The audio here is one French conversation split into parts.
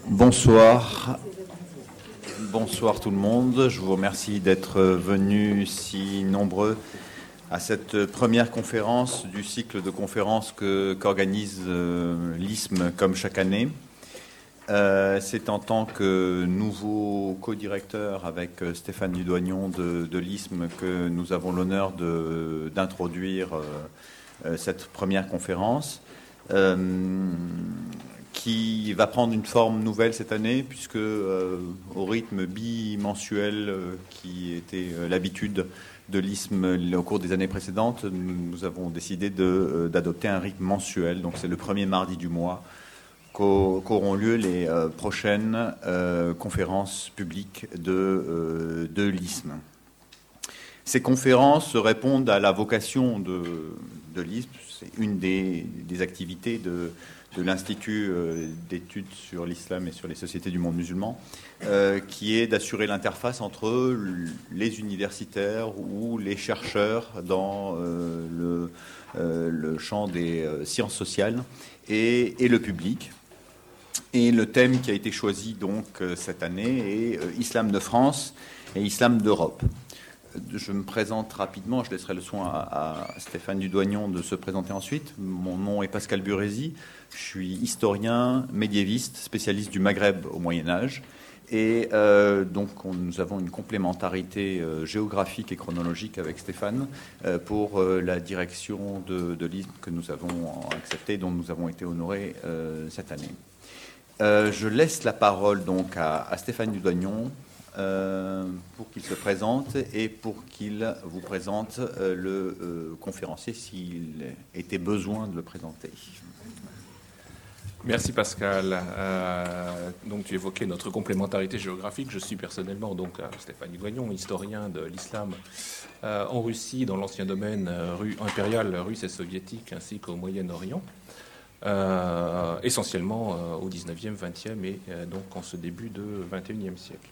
Bonsoir. Bonsoir tout le monde. Je vous remercie d'être venus si nombreux à cette première conférence du cycle de conférences qu'organise l'ISM comme chaque année. C'est en tant que nouveau co-directeur avec Stéphane Dudoignon de l'ISM que nous avons l'honneur d'introduire cette première conférence. Qui va prendre une forme nouvelle cette année, puisque au rythme bimensuel qui était l'habitude de l'ISM au cours des années précédentes, nous avons décidé d'adopter un rythme mensuel. Donc c'est le premier mardi du mois qu'auront lieu les prochaines conférences publiques de l'ISM. Ces conférences répondent à la vocation de l'ISM. C'est une des activités de l'Institut d'études sur l'islam et sur les sociétés du monde musulman, qui est d'assurer l'interface entre les universitaires ou les chercheurs dans le champ des sciences sociales et le public. Et le thème qui a été choisi donc cette année est Islam de France et Islam d'Europe. Je me présente rapidement, je laisserai le soin à Stéphane Dudoignon de se présenter ensuite. Mon nom est Pascal Burési, je suis historien, médiéviste, spécialiste du Maghreb au Moyen-Âge. Et donc nous avons une complémentarité géographique et chronologique avec Stéphane pour la direction de l'ISM que nous avons acceptée, dont nous avons été honorés cette année. Je laisse la parole donc à Stéphane Dudoignon pour qu'il se présente et pour qu'il vous présente le conférencier s'il était besoin de le présenter. Merci Pascal. Donc tu évoquais notre complémentarité géographique. Je suis personnellement donc Stéphane Dudoignon, historien de l'islam en Russie, dans l'ancien domaine impérial russe et soviétique, ainsi qu'au Moyen-Orient. Essentiellement au 19e, 20e et donc en ce début de 21e siècle.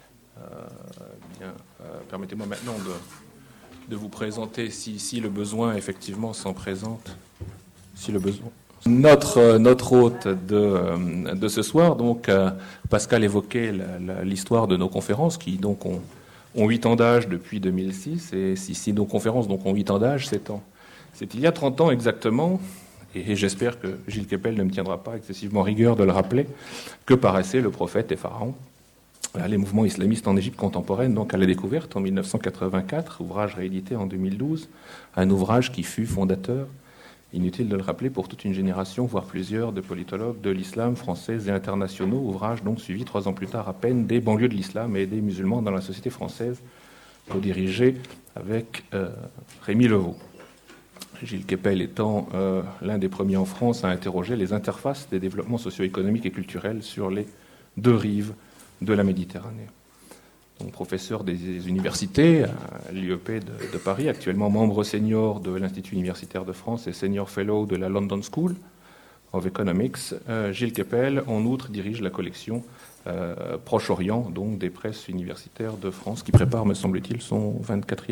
Permettez-moi maintenant de vous présenter, si le besoin effectivement s'en présente, si le besoin. Notre hôte de ce soir, donc Pascal évoquait l'histoire de nos conférences qui donc ont 8 ans d'âge depuis 2006 et si nos conférences donc ont 8 ans d'âge, c'est il y a 30 ans exactement. Et j'espère que Gilles Kepel ne me tiendra pas excessivement rigueur de le rappeler, que paraissait Le Prophète et Pharaon, les mouvements islamistes en Égypte contemporaine, donc à la découverte en 1984, ouvrage réédité en 2012, un ouvrage qui fut fondateur, inutile de le rappeler, pour toute une génération, voire plusieurs, de politologues de l'islam français et internationaux, ouvrage donc suivi 3 ans plus tard à peine des banlieues de l'islam et des musulmans dans la société française, co-dirigé avec Rémi Levaux. Gilles Kepel étant l'un des premiers en France à interroger les interfaces des développements socio-économiques et culturels sur les 2 rives de la Méditerranée. Donc, professeur des universités à l'IEP de Paris, actuellement membre senior de l'Institut universitaire de France et senior fellow de la London School of Economics, Gilles Kepel, en outre, dirige la collection Proche-Orient, donc des presses universitaires de France, qui prépare, me semble-t-il, son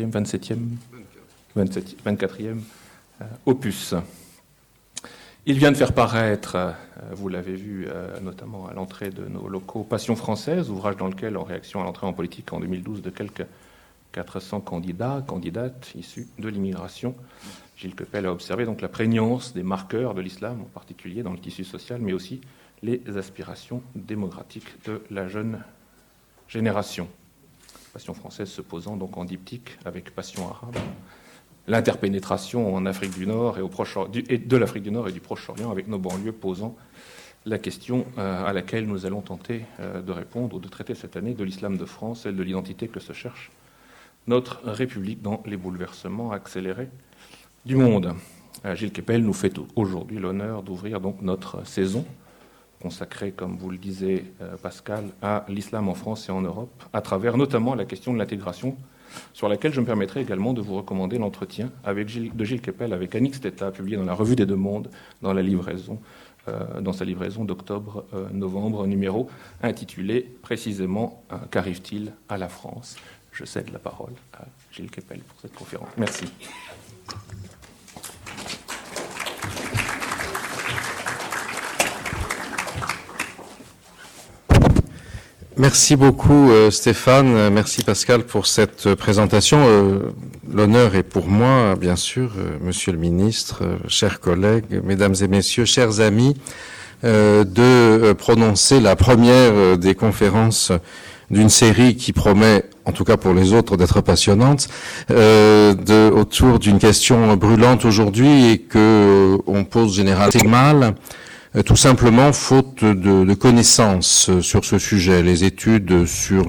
24e opus. Il vient de faire paraître, vous l'avez vu notamment à l'entrée de nos locaux, Passion française, ouvrage dans lequel, en réaction à l'entrée en politique en 2012 de quelques 400 candidates issus de l'immigration, Gilles Kepel a observé donc la prégnance des marqueurs de l'islam, en particulier dans le tissu social, mais aussi les aspirations démocratiques de la jeune génération. Passion française se posant donc en diptyque avec Passion arabe, l'interpénétration en Afrique du Nord et de l'Afrique du Nord et du Proche-Orient, avec nos banlieues posant la question à laquelle nous allons tenter de répondre ou de traiter cette année de l'islam de France, celle de l'identité que se cherche notre République dans les bouleversements accélérés du monde. Gilles Kepel nous fait aujourd'hui l'honneur d'ouvrir donc notre saison consacrée, comme vous le disiez Pascal, à l'islam en France et en Europe, à travers notamment la question de l'intégration, sur laquelle je me permettrai également de vous recommander l'entretien de Gilles Kepel avec Annick Stetta, publié dans la Revue des Deux Mondes, dans sa livraison d'octobre-novembre, numéro intitulé précisément « Qu'arrive-t-il à la France ?» Je cède la parole à Gilles Kepel pour cette conférence. Merci. Merci beaucoup Stéphane, merci Pascal pour cette présentation. L'honneur est pour moi, bien sûr, Monsieur le Ministre, chers collègues, Mesdames et Messieurs, chers amis, de prononcer la première des conférences d'une série qui promet, en tout cas pour les autres, d'être passionnante, autour d'une question brûlante aujourd'hui et que on pose généralement mal. Tout simplement faute de connaissances sur ce sujet. Les études sur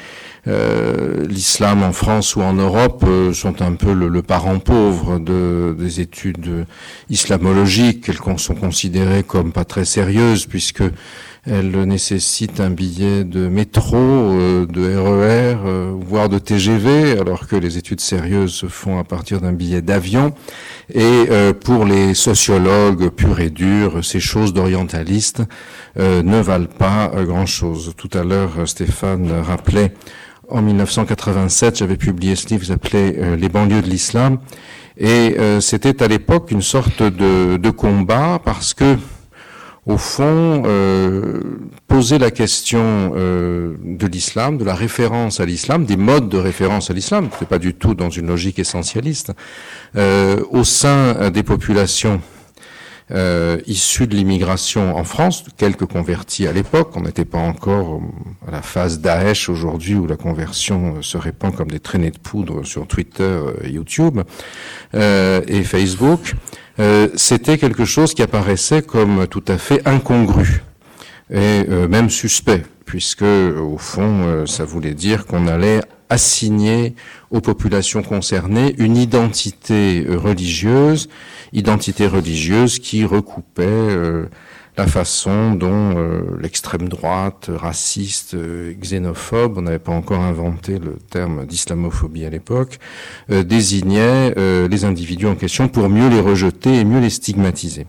l'islam en France ou en Europe sont un peu le parent pauvre des études islamologiques. Elles sont considérées comme pas très sérieuses puisque elles nécessitent un billet de métro, de RER, voire de TGV, alors que les études sérieuses se font à partir d'un billet d'avion. Et pour les sociologues purs et durs, ces choses d'orientalistes ne valent pas grand-chose. Tout à l'heure, Stéphane rappelait, en 1987, j'avais publié ce livre qui s'appelait « Les banlieues de l'islam ». Et c'était à l'époque une sorte de combat parce que au fond, poser la question de l'islam, de la référence à l'islam, des modes de référence à l'islam, c'est pas du tout dans une logique essentialiste, au sein des populations issues de l'immigration en France, quelques convertis à l'époque, on n'était pas encore à la phase Daesh aujourd'hui où la conversion se répand comme des traînées de poudre sur Twitter, YouTube et Facebook. C'était quelque chose qui apparaissait comme tout à fait incongru et même suspect, puisque au fond, ça voulait dire qu'on allait assigner aux populations concernées une identité religieuse qui recoupait la façon dont l'extrême droite, raciste, xénophobe, on n'avait pas encore inventé le terme d'islamophobie à l'époque, désignait les individus en question pour mieux les rejeter et mieux les stigmatiser.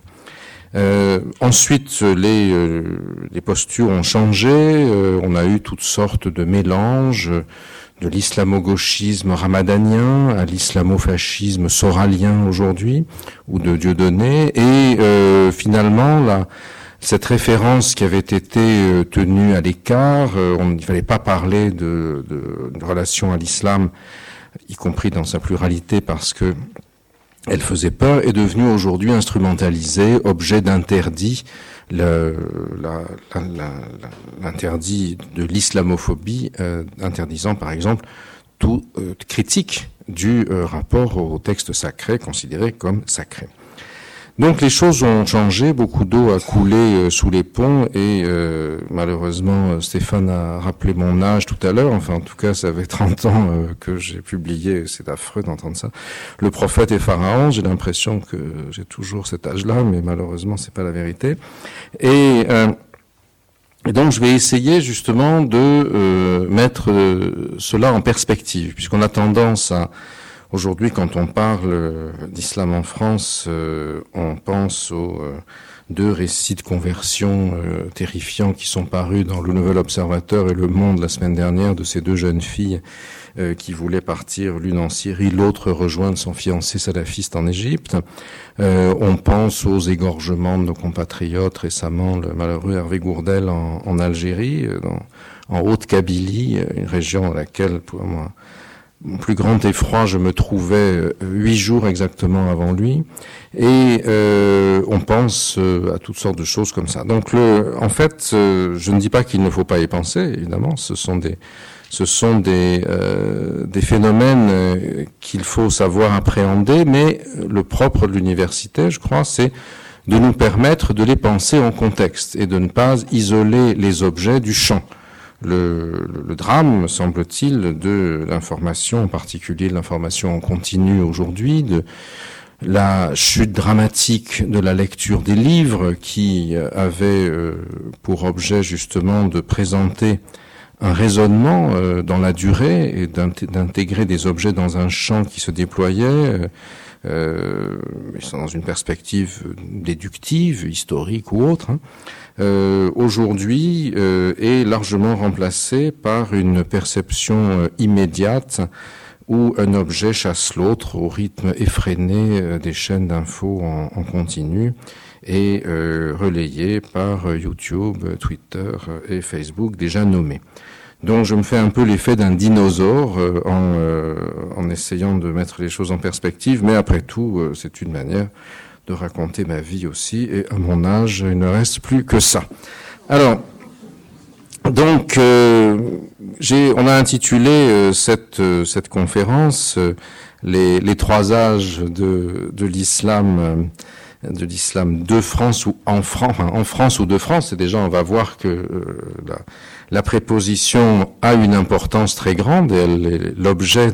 Ensuite, les postures ont changé, on a eu toutes sortes de mélanges, de l'islamo-gauchisme ramadanien à l'islamo-fascisme soralien aujourd'hui, ou de Dieudonné, et finalement, cette référence qui avait été tenue à l'écart, il ne fallait pas parler de relation à l'islam, y compris dans sa pluralité, parce que elle faisait peur, est devenue aujourd'hui instrumentalisée, objet d'interdit, l'interdit de l'islamophobie, interdisant par exemple toute critique du rapport au texte sacré, considéré comme sacré. Donc les choses ont changé, beaucoup d'eau a coulé sous les ponts et malheureusement Stéphane a rappelé mon âge tout à l'heure, enfin en tout cas ça fait 30 ans que j'ai publié, c'est affreux d'entendre ça, Le Prophète et Pharaon, j'ai l'impression que j'ai toujours cet âge-là, mais malheureusement c'est pas la vérité. Et donc je vais essayer justement de mettre cela en perspective, puisqu'on a tendance à aujourd'hui, quand on parle d'islam en France, on pense aux deux récits de conversion terrifiants qui sont parus dans Le Nouvel Observateur et Le Monde la semaine dernière de ces deux jeunes filles qui voulaient partir, l'une en Syrie, l'autre rejoindre son fiancé salafiste en Égypte. On pense aux égorgements de nos compatriotes récemment, le malheureux Hervé Gourdel en Algérie, en Haute-Kabylie, une région dans laquelle, pour moi, mon plus grand effroi, je me trouvais 8 jours exactement avant lui, et on pense à toutes sortes de choses comme ça. Donc, en fait, je ne dis pas qu'il ne faut pas y penser, évidemment, ce sont des phénomènes qu'il faut savoir appréhender, mais le propre de l'université, je crois, c'est de nous permettre de les penser en contexte et de ne pas isoler les objets du champ. Le drame, me semble-t-il, de l'information, en particulier de l'information en continu aujourd'hui, de la chute dramatique de la lecture des livres qui avait pour objet justement de présenter un raisonnement dans la durée et d'intégrer des objets dans un champ qui se déployait dans une perspective déductive, historique ou autre, aujourd'hui est largement remplacé par une perception immédiate où un objet chasse l'autre au rythme effréné des chaînes d'infos en continu et relayé par YouTube, Twitter et Facebook déjà nommés. Donc je me fais un peu l'effet d'un dinosaure en essayant de mettre les choses en perspective, mais après tout, c'est une manière de raconter ma vie aussi, et à mon âge, il ne reste plus que ça. Alors, donc, on a intitulé cette conférence les trois âges de l'islam, de France ou en France ou de France. Et déjà, on va voir que la préposition a une importance très grande et elle est l'objet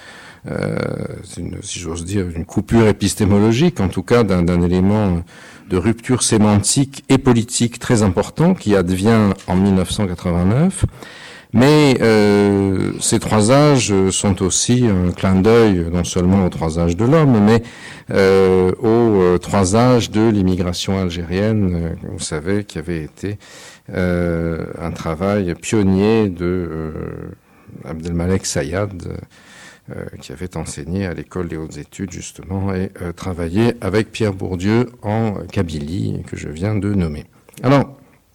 si j'ose dire, une coupure épistémologique, en tout cas d'un élément de rupture sémantique et politique très important qui advient en 1989. Mais ces trois âges sont aussi un clin d'œil non seulement aux trois âges de l'homme, mais aux trois âges de l'immigration algérienne, vous savez, qui avait été un travail pionnier de Abdelmalek Sayad, qui avait enseigné à l'école des hautes études justement et travaillé avec Pierre Bourdieu en Kabylie que je viens de nommer. Alors,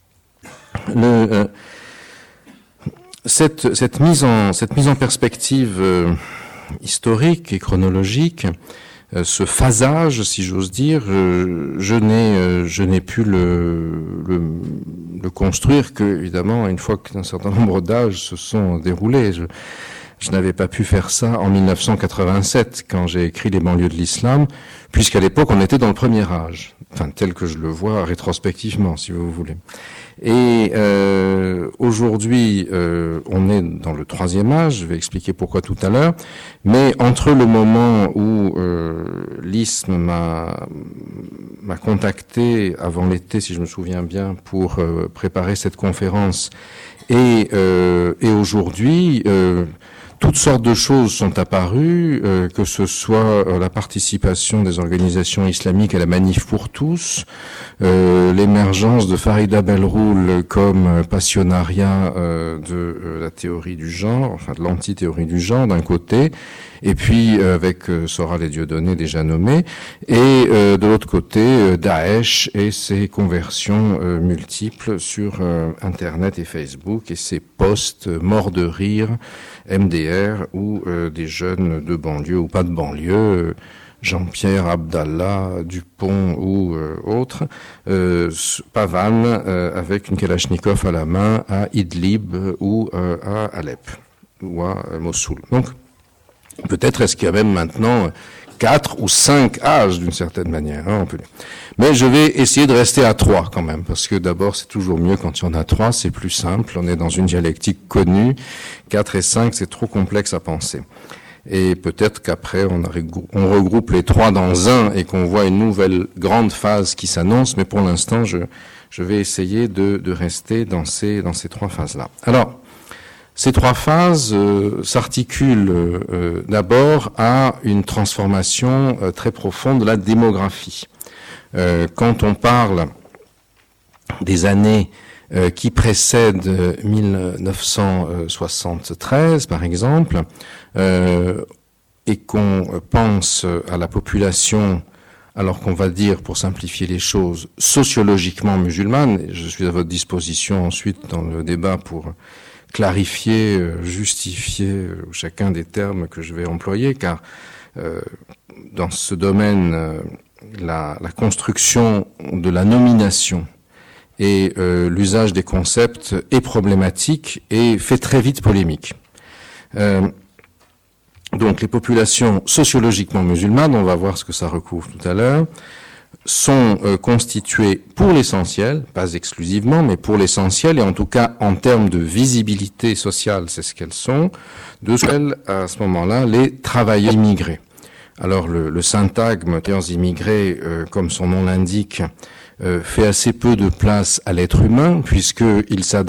cette mise en perspective historique et chronologique, ce phasage, si j'ose dire, je n'ai pu le construire que évidemment une fois qu'un certain nombre d'âges se sont déroulés. Je n'avais pas pu faire ça en 1987, quand j'ai écrit Les banlieues de l'islam, puisqu'à l'époque, on était dans le premier âge, enfin, tel que je le vois rétrospectivement, si vous voulez. Et aujourd'hui, on est dans le troisième âge, je vais expliquer pourquoi tout à l'heure, mais entre le moment où l'ISM m'a contacté avant l'été, si je me souviens bien, pour préparer cette conférence, et aujourd'hui, toutes sortes de choses sont apparues, que ce soit la participation des organisations islamiques à la Manif pour tous, l'émergence de Farida Belroul comme passionnariat de la théorie du genre, enfin de l'anti-théorie du genre d'un côté, et puis avec Soral et Dieudonné déjà nommés, et de l'autre côté Daesh et ses conversions multiples sur Internet et Facebook et ses posts morts de rire, MDR ou des jeunes de banlieue ou pas de banlieue, Jean-Pierre Abdallah, Dupont ou autres, pavanent avec une Kalachnikov à la main à Idlib ou à Alep ou à Mossoul. Donc peut-être est-ce qu'il y a même maintenant 4 ou 5 âges d'une certaine manière. Hein, on peut... Mais je vais essayer de rester à 3 quand même, parce que d'abord c'est toujours mieux quand il y en a 3, c'est plus simple, on est dans une dialectique connue. 4 et 5 c'est trop complexe à penser. Et peut-être qu'après on regroupe les 3 dans un et qu'on voit une nouvelle grande phase qui s'annonce, mais pour l'instant je vais essayer de rester dans ces 3 phases-là. Alors, ces 3 phases s'articulent d'abord à une transformation très profonde de la démographie. Quand on parle des années qui précèdent 1973, par exemple, et qu'on pense à la population, alors qu'on va dire, pour simplifier les choses, sociologiquement musulmane, et je suis à votre disposition ensuite dans le débat pour clarifier, justifier chacun des termes que je vais employer, car dans ce domaine, la construction de la nomination et l'usage des concepts est problématique et fait très vite polémique. Donc les populations sociologiquement musulmanes, on va voir ce que ça recouvre tout à l'heure, sont constituées pour l'essentiel, pas exclusivement, mais pour l'essentiel, et en tout cas en termes de visibilité sociale, c'est ce qu'elles sont, de ce qu'elles, à ce moment-là, les travailleurs immigrés. Alors le syntagme travailleurs immigrés, comme son nom l'indique, fait assez peu de place à l'être humain,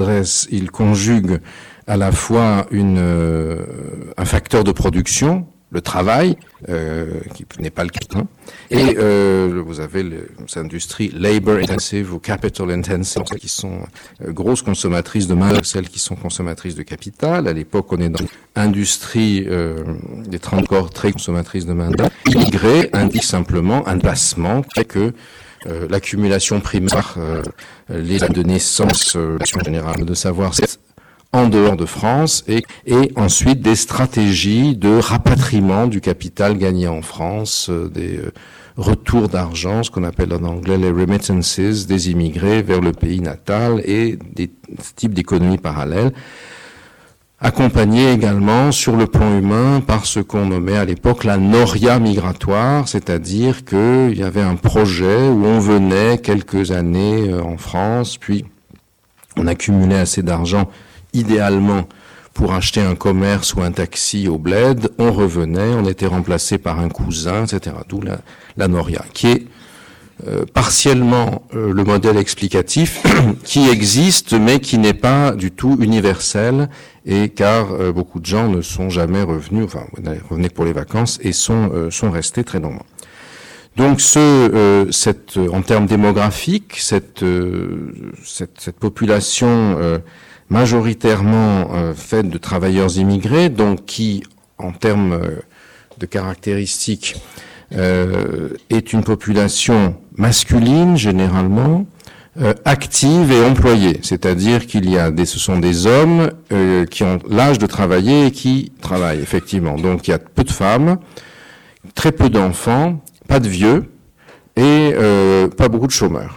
puisqu'il conjugue à la fois un facteur de production, le travail, qui n'est pas le cas. Et vous avez les industries labor intensive ou capital intensive, qui sont grosses consommatrices de main-d'œuvre, celles qui sont consommatrices de capital. À l'époque, on est dans l'industrie des transports très consommatrices de main-d'œuvre. Immigrer indique simplement un placement qui fait que l'accumulation primaire, les dates de naissance, en général, de savoir c'est en dehors de France et ensuite des stratégies de rapatriement du capital gagné en France, des retours d'argent, ce qu'on appelle en anglais les remittances, des immigrés vers le pays natal et des types d'économies parallèles, accompagnés également sur le plan humain par ce qu'on nommait à l'époque la noria migratoire, c'est-à-dire qu'il y avait un projet où on venait quelques années en France, puis on accumulait assez d'argent idéalement pour acheter un commerce ou un taxi au bled, on revenait, on était remplacé par un cousin, etc. D'où la noria, qui est partiellement le modèle explicatif qui existe, mais qui n'est pas du tout universel, et car beaucoup de gens ne sont jamais revenus, enfin revenaient pour les vacances et sont restés très nombreux. Donc en termes démographiques, cette population majoritairement faite de travailleurs immigrés, donc qui, en termes de caractéristiques, est une population masculine généralement, active et employée, c'est-à-dire ce sont des hommes qui ont l'âge de travailler et qui travaillent effectivement. Donc il y a peu de femmes, très peu d'enfants, pas de vieux et pas beaucoup de chômeurs.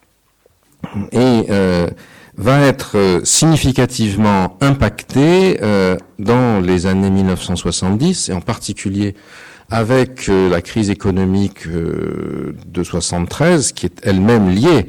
Et va être significativement impacté dans les années 1970, et en particulier avec la crise économique de 73, qui est elle-même liée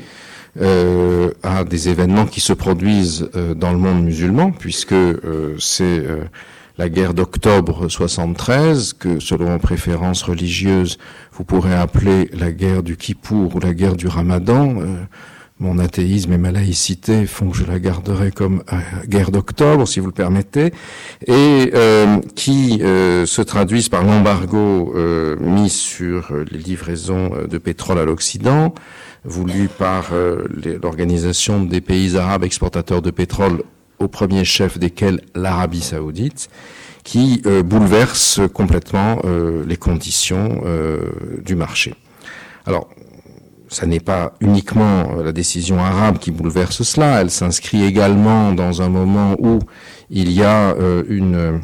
à des événements qui se produisent dans le monde musulman, puisque c'est la guerre d'octobre 73, que selon préférences religieuses, vous pourrez appeler la guerre du Kippour ou la guerre du Ramadan. Mon athéisme et ma laïcité font que je la garderai comme guerre d'octobre, si vous le permettez, et qui se traduisent par l'embargo mis sur les livraisons de pétrole à l'Occident, voulu par l'Organisation des pays arabes exportateurs de pétrole, au premier chef desquels l'Arabie saoudite, qui bouleverse complètement les conditions du marché. Alors, ça n'est pas uniquement la décision arabe qui bouleverse cela, elle s'inscrit également dans un moment où il y a une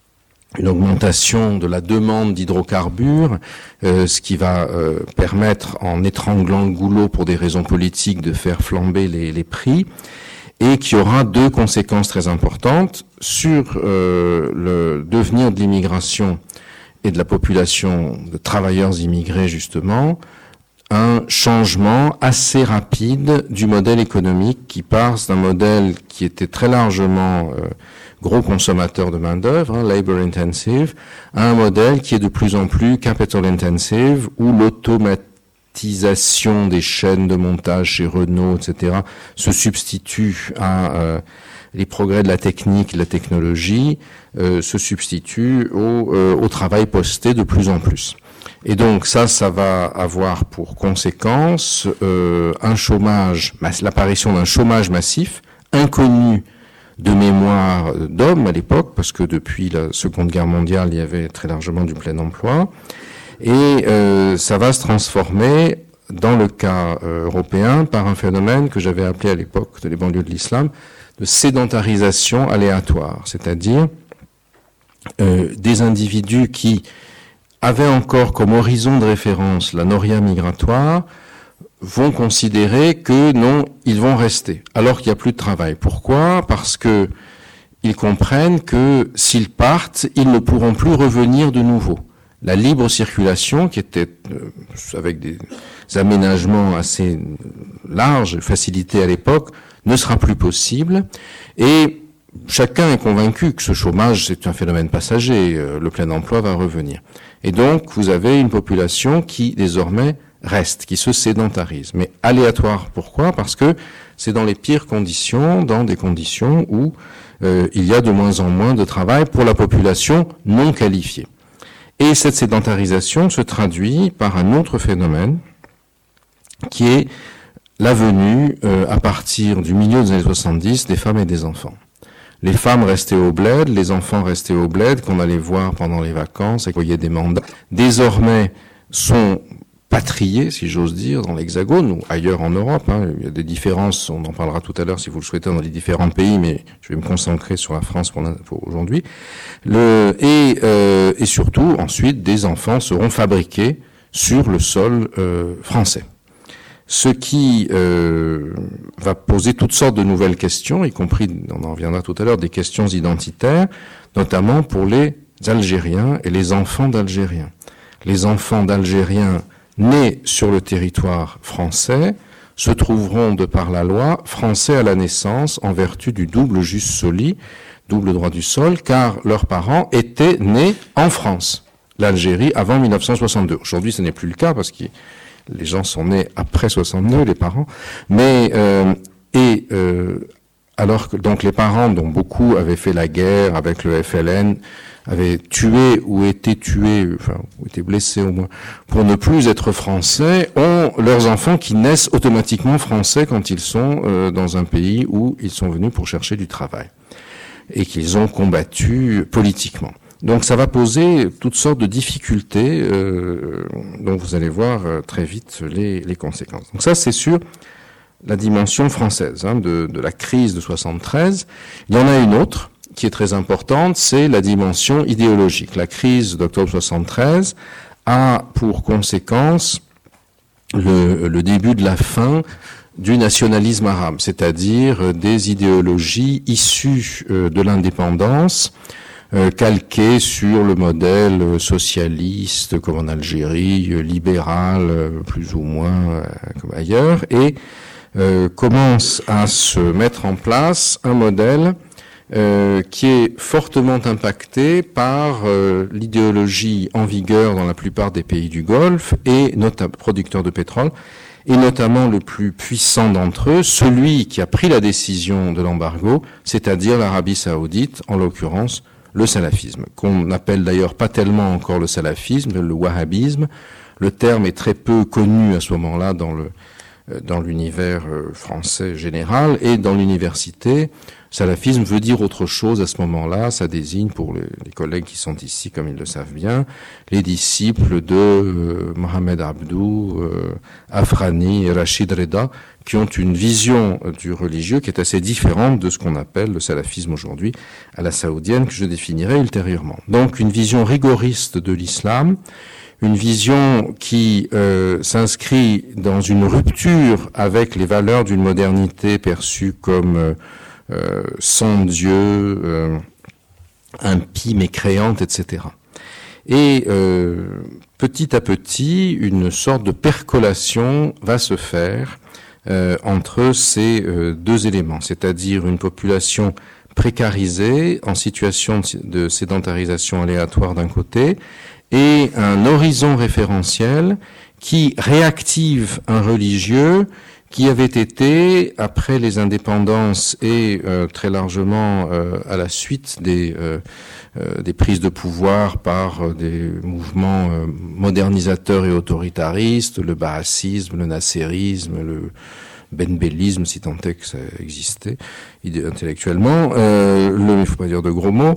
augmentation de la demande d'hydrocarbures, ce qui va permettre, en étranglant le goulot pour des raisons politiques, de faire flamber les prix, et qui aura deux conséquences très importantes sur le devenir de l'immigration et de la population de travailleurs immigrés, justement, un changement assez rapide du modèle économique qui passe d'un modèle qui était très largement gros consommateur de main-d'œuvre, labor intensive, à un modèle qui est de plus en plus capital intensive, où l'automatisation des chaînes de montage chez Renault, etc., se substitue à les progrès de la technique, de la technologie, se substitue au travail posté de plus en plus. Et donc ça va avoir pour conséquence un chômage, l'apparition d'un chômage massif, inconnu de mémoire d'hommes à l'époque, parce que depuis la Seconde Guerre mondiale, il y avait très largement du plein emploi, et ça va se transformer, dans le cas européen, par un phénomène que j'avais appelé à l'époque de les banlieues de l'islam, de sédentarisation aléatoire, c'est-à-dire des individus qui avaient encore comme horizon de référence la noria migratoire, vont considérer que non, ils vont rester, alors qu'il n'y a plus de travail. Pourquoi ? Parce que ils comprennent que s'ils partent, ils ne pourront plus revenir de nouveau. La libre circulation, qui était avec des aménagements assez larges, facilités à l'époque, ne sera plus possible, et chacun est convaincu que ce chômage, c'est un phénomène passager, le plein emploi va revenir. Et donc, vous avez une population qui, désormais, reste, qui se sédentarise. Mais aléatoire, pourquoi ? Parce que c'est dans les pires conditions, dans des conditions où il y a de moins en moins de travail pour la population non qualifiée. Et cette sédentarisation se traduit par un autre phénomène qui est la venue, à partir du milieu des années 70, des femmes et des enfants. Les femmes restaient au bled, les enfants restaient au bled, qu'on allait voir pendant les vacances et qu'on voyait des mandats. Désormais, sont patriés, si j'ose dire, dans l'Hexagone ou ailleurs en Europe. Il y a des différences, on en parlera tout à l'heure si vous le souhaitez, dans les différents pays, mais je vais me concentrer sur la France pour aujourd'hui. Et surtout, ensuite, des enfants seront fabriqués sur le sol français. Ce qui va poser toutes sortes de nouvelles questions, y compris, on en reviendra tout à l'heure, des questions identitaires, notamment pour les Algériens et les enfants d'Algériens. Les enfants d'Algériens nés sur le territoire français se trouveront, de par la loi, français à la naissance en vertu du double jus soli, double droit du sol, car leurs parents étaient nés en France, l'Algérie, avant 1962. Aujourd'hui, ce n'est plus le cas parce que les gens sont nés après 62, les parents, mais alors que donc les parents, dont beaucoup avaient fait la guerre avec le FLN, avaient tué ou été tués, enfin ou été blessés au moins, pour ne plus être français, ont leurs enfants qui naissent automatiquement français quand ils sont dans un pays où ils sont venus pour chercher du travail et qu'ils ont combattu politiquement. Donc ça va poser toutes sortes de difficultés dont vous allez voir très vite les conséquences. Donc ça, c'est sur la dimension française de la crise de 73. Il y en a une autre qui est très importante, c'est la dimension idéologique. La crise d'octobre 73 a pour conséquence le début de la fin du nationalisme arabe, c'est-à-dire des idéologies issues de l'indépendance, calqué sur le modèle socialiste comme en Algérie, libéral plus ou moins comme ailleurs, et commence à se mettre en place un modèle qui est fortement impacté par l'idéologie en vigueur dans la plupart des pays du Golfe et notamment producteurs de pétrole, et notamment le plus puissant d'entre eux, celui qui a pris la décision de l'embargo, c'est-à-dire l'Arabie Saoudite, en l'occurrence le salafisme, qu'on n'appelle d'ailleurs pas tellement encore le salafisme, le wahhabisme. Le terme est très peu connu à ce moment-là dans l'univers français général, et dans l'université, salafisme veut dire autre chose à ce moment-là. Ça désigne, pour les collègues qui sont ici, comme ils le savent bien, les disciples de Mohamed Abdou, Afrani et Rachid Reda, qui ont une vision du religieux qui est assez différente de ce qu'on appelle le salafisme aujourd'hui à la saoudienne, que je définirai ultérieurement. Donc une vision rigoriste de l'islam, une vision qui s'inscrit dans une rupture avec les valeurs d'une modernité perçue comme sans Dieu, impie, mécréante, etc. Et petit à petit, une sorte de percolation va se faire entre ces deux éléments, c'est-à-dire une population précarisée, en situation de sédentarisation aléatoire d'un côté, et un horizon référentiel qui réactive un religieux qui avait été, après les indépendances et très largement à la suite des prises de pouvoir par des mouvements modernisateurs et autoritaristes, le bahassisme, le nasserisme, le benbellisme, si tant est que ça existait intellectuellement, il faut pas dire de gros mots,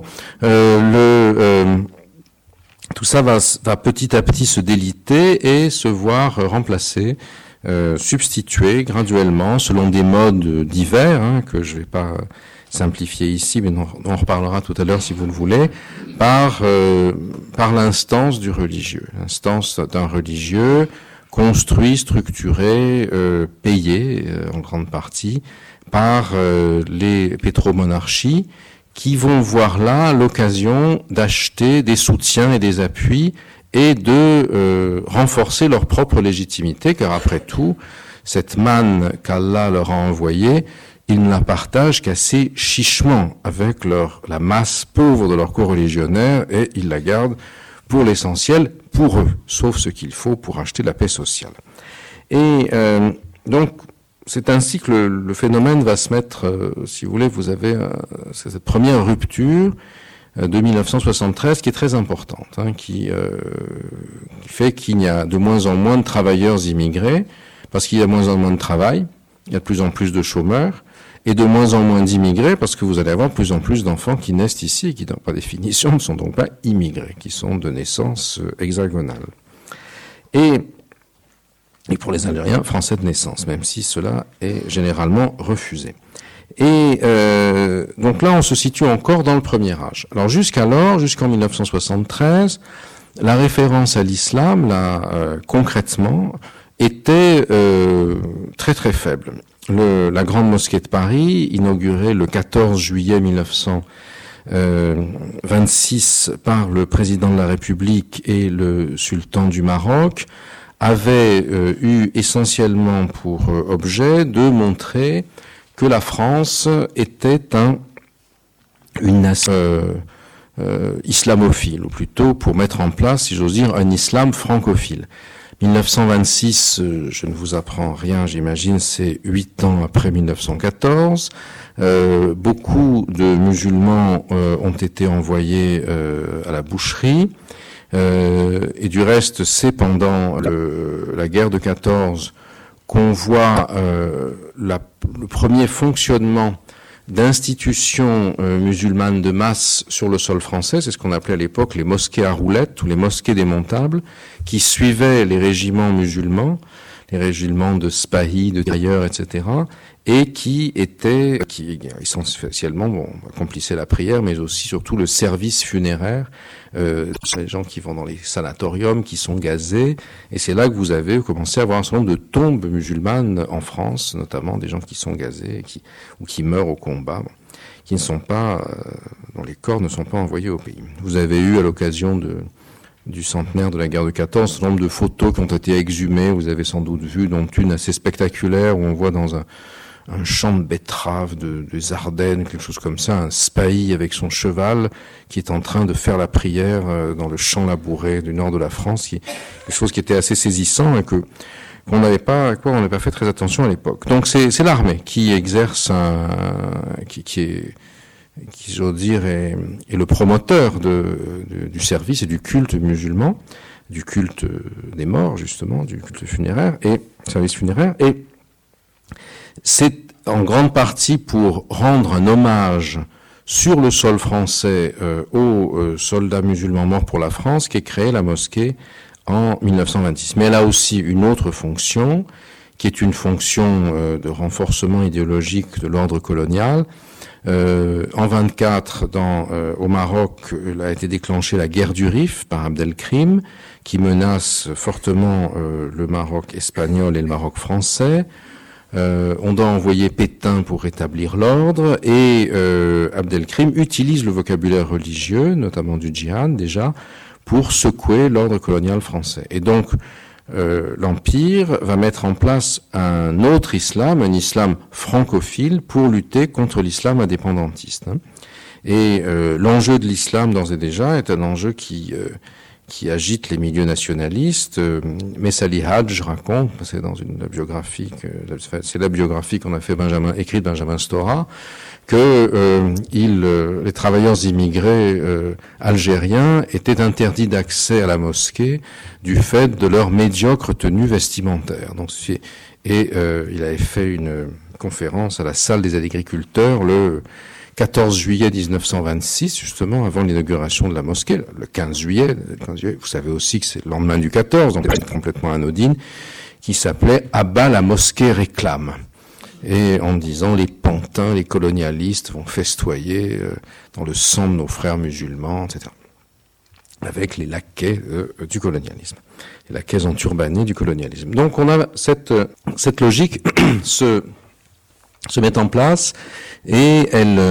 tout ça va petit à petit se déliter et se voir remplacer, substituer graduellement, selon des modes divers, que je vais pas simplifier ici, mais on en reparlera tout à l'heure si vous le voulez, par l'instance du religieux, l'instance d'un religieux construit, structuré, payé en grande partie par les pétromonarchies, qui vont voir là l'occasion d'acheter des soutiens et des appuis et de renforcer leur propre légitimité, car après tout, cette manne qu'Allah leur a envoyée, ils ne la partagent qu'assez chichement avec la masse pauvre de leurs coreligionnaires, et ils la gardent pour l'essentiel pour eux, sauf ce qu'il faut pour acheter la paix sociale. Et donc, c'est ainsi que le phénomène va se mettre, si vous voulez, vous avez cette première rupture de 1973 qui est très importante, qui fait qu'il y a de moins en moins de travailleurs immigrés, parce qu'il y a de moins en moins de travail, il y a de plus en plus de chômeurs, et de moins en moins d'immigrés, parce que vous allez avoir de plus en plus d'enfants qui naissent ici, et qui, par définition, ne sont donc pas immigrés, qui sont de naissance hexagonale. Et pour les Algériens, français de naissance, même si cela est généralement refusé. Et donc là, on se situe encore dans le premier âge. Alors jusqu'alors, jusqu'en 1973, la référence à l'islam, là, concrètement, était très très faible. La Grande Mosquée de Paris, inaugurée le 14 juillet 1926 par le président de la République et le sultan du Maroc, avait eu essentiellement pour objet de montrer que la France était une nation islamophile, ou plutôt pour mettre en place, si j'ose dire, un islam francophile. 1926, je ne vous apprends rien, j'imagine, c'est 8 ans après 1914. Beaucoup de musulmans ont été envoyés à la boucherie. Et du reste, c'est pendant la guerre de 14 qu'on voit le premier fonctionnement d'institutions musulmanes de masse sur le sol français. C'est ce qu'on appelait à l'époque les mosquées à roulettes ou les mosquées démontables, qui suivaient les régiments musulmans, les régiments de Spahi, de Derrière, etc., et qui essentiellement accomplissaient la prière, mais aussi surtout le service funéraire. C'est les gens qui vont dans les sanatoriums, qui sont gazés, et c'est là que vous avez commencé à avoir un certain nombre de tombes musulmanes en France, notamment des gens qui sont gazés ou qui meurent au combat, qui ne sont pas, dont les corps ne sont pas envoyés au pays. Vous avez eu à l'occasion du centenaire de la guerre de 14, un certain nombre de photos qui ont été exhumées, vous avez sans doute vu, dont une assez spectaculaire où on voit dans un champ de betteraves des Ardennes, quelque chose comme ça, un Spahi avec son cheval qui est en train de faire la prière dans le champ labouré du nord de la France, quelque chose qui était assez saisissant et qu'on n'avait pas fait très attention à l'époque. Donc c'est l'armée qui exerce qui j'ose dire est le promoteur du service et du culte musulman, du culte des morts justement, du culte funéraire et service funéraire, et c'est en grande partie pour rendre un hommage sur le sol français aux soldats musulmans morts pour la France qu'est créée la mosquée en 1926. Mais elle a aussi une autre fonction, qui est une fonction de renforcement idéologique de l'ordre colonial. En 24, au Maroc, a été déclenchée la guerre du Rif par Abdelkrim, qui menace fortement le Maroc espagnol et le Maroc français. On doit envoyer Pétain pour rétablir l'ordre, et Abdelkrim utilise le vocabulaire religieux, notamment du djihad déjà, pour secouer l'ordre colonial français. Et donc l'Empire va mettre en place un autre islam, un islam francophile, pour lutter contre l'islam indépendantiste. Et l'enjeu de l'islam, d'ores et déjà, est un enjeu qui agite les milieux nationalistes. Messali Hadj raconte, c'est dans une biographie c'est la biographie qu'on a fait écrite Benjamin Stora, que les travailleurs immigrés algériens étaient interdits d'accès à la mosquée du fait de leur médiocre tenue vestimentaire. Donc il avait fait une conférence à la salle des agriculteurs le 14 juillet 1926, justement, avant l'inauguration de la mosquée, le 15 juillet, vous savez aussi que c'est le lendemain du 14, donc c'est complètement anodine, qui s'appelait « À bas la mosquée réclame ». Et en disant « Les pantins, les colonialistes vont festoyer dans le sang de nos frères musulmans, etc. » Avec les laquais du colonialisme, les laquais enturbanés du colonialisme. Donc on a cette logique se met en place, et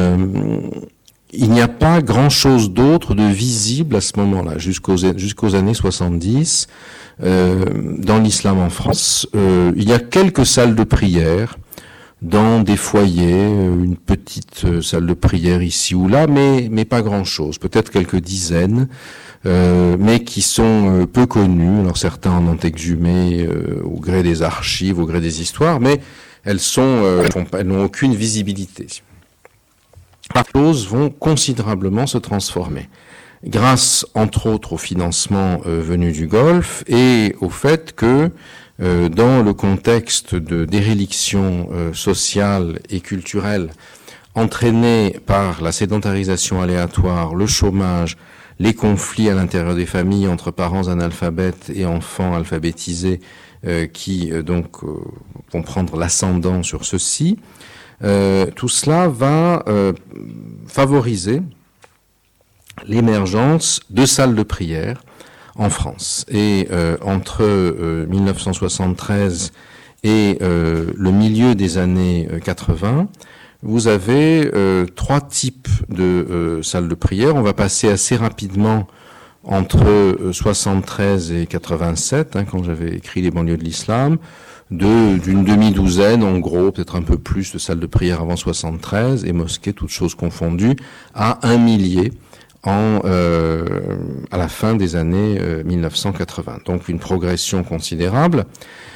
il n'y a pas grand-chose d'autre de visible à ce moment-là, jusqu'aux années 70, dans l'islam en France. Il y a quelques salles de prière dans des foyers, une petite salle de prière ici ou là, mais pas grand-chose, peut-être quelques dizaines, mais qui sont peu connues. Alors certains en ont exhumé au gré des archives, au gré des histoires, mais elles n'ont aucune visibilité. les choses vont considérablement se transformer. Grâce, entre autres, au financement venu du Golfe et au fait que, dans le contexte de déréliction sociale et culturelle entraînée par la sédentarisation aléatoire, le chômage, les conflits à l'intérieur des familles entre parents analphabètes et enfants alphabétisés qui vont prendre l'ascendant sur ceux-ci, tout cela va favoriser l'émergence de salles de prière en France. Et entre 1973 et le milieu des années 80, vous avez 3 types de salles de prière. On va passer assez rapidement entre 73 et 87, quand j'avais écrit Les banlieues de l'islam, d'une demi-douzaine, en gros, peut-être un peu plus de salles de prière avant 73, et mosquées, toutes choses confondues, à 1 millier à la fin des années 1980. Donc une progression considérable.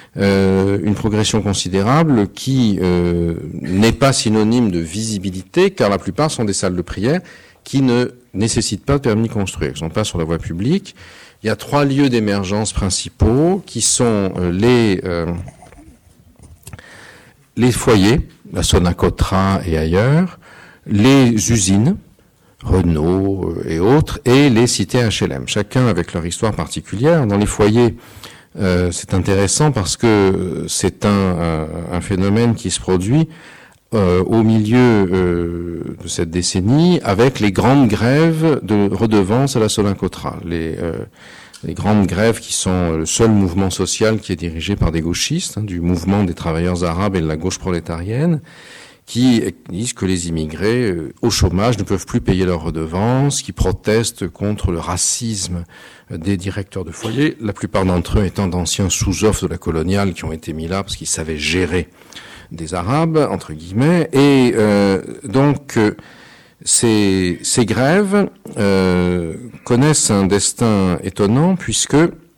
Qui n'est pas synonyme de visibilité, car la plupart sont des salles de prière qui ne nécessitent pas de permis de construire, qui ne sont pas sur la voie publique. Il y a 3 lieux d'émergence principaux qui sont les foyers, la Sonacotra et ailleurs, les usines, Renault et autres, et les cités HLM, chacun avec leur histoire particulière. Dans les foyers, c'est intéressant parce que c'est un phénomène qui se produit au milieu de cette décennie avec les grandes grèves de redevances à la Sonacotra. Les grandes grèves qui sont le seul mouvement social qui est dirigé par des gauchistes, du mouvement des travailleurs arabes et de la gauche prolétarienne, qui disent que les immigrés au chômage ne peuvent plus payer leurs redevances, qui protestent contre le racisme des directeurs de foyer, la plupart d'entre eux étant d'anciens sous-offres de la coloniale qui ont été mis là parce qu'ils savaient gérer des Arabes, entre guillemets, et ces grèves connaissent un destin étonnant puisque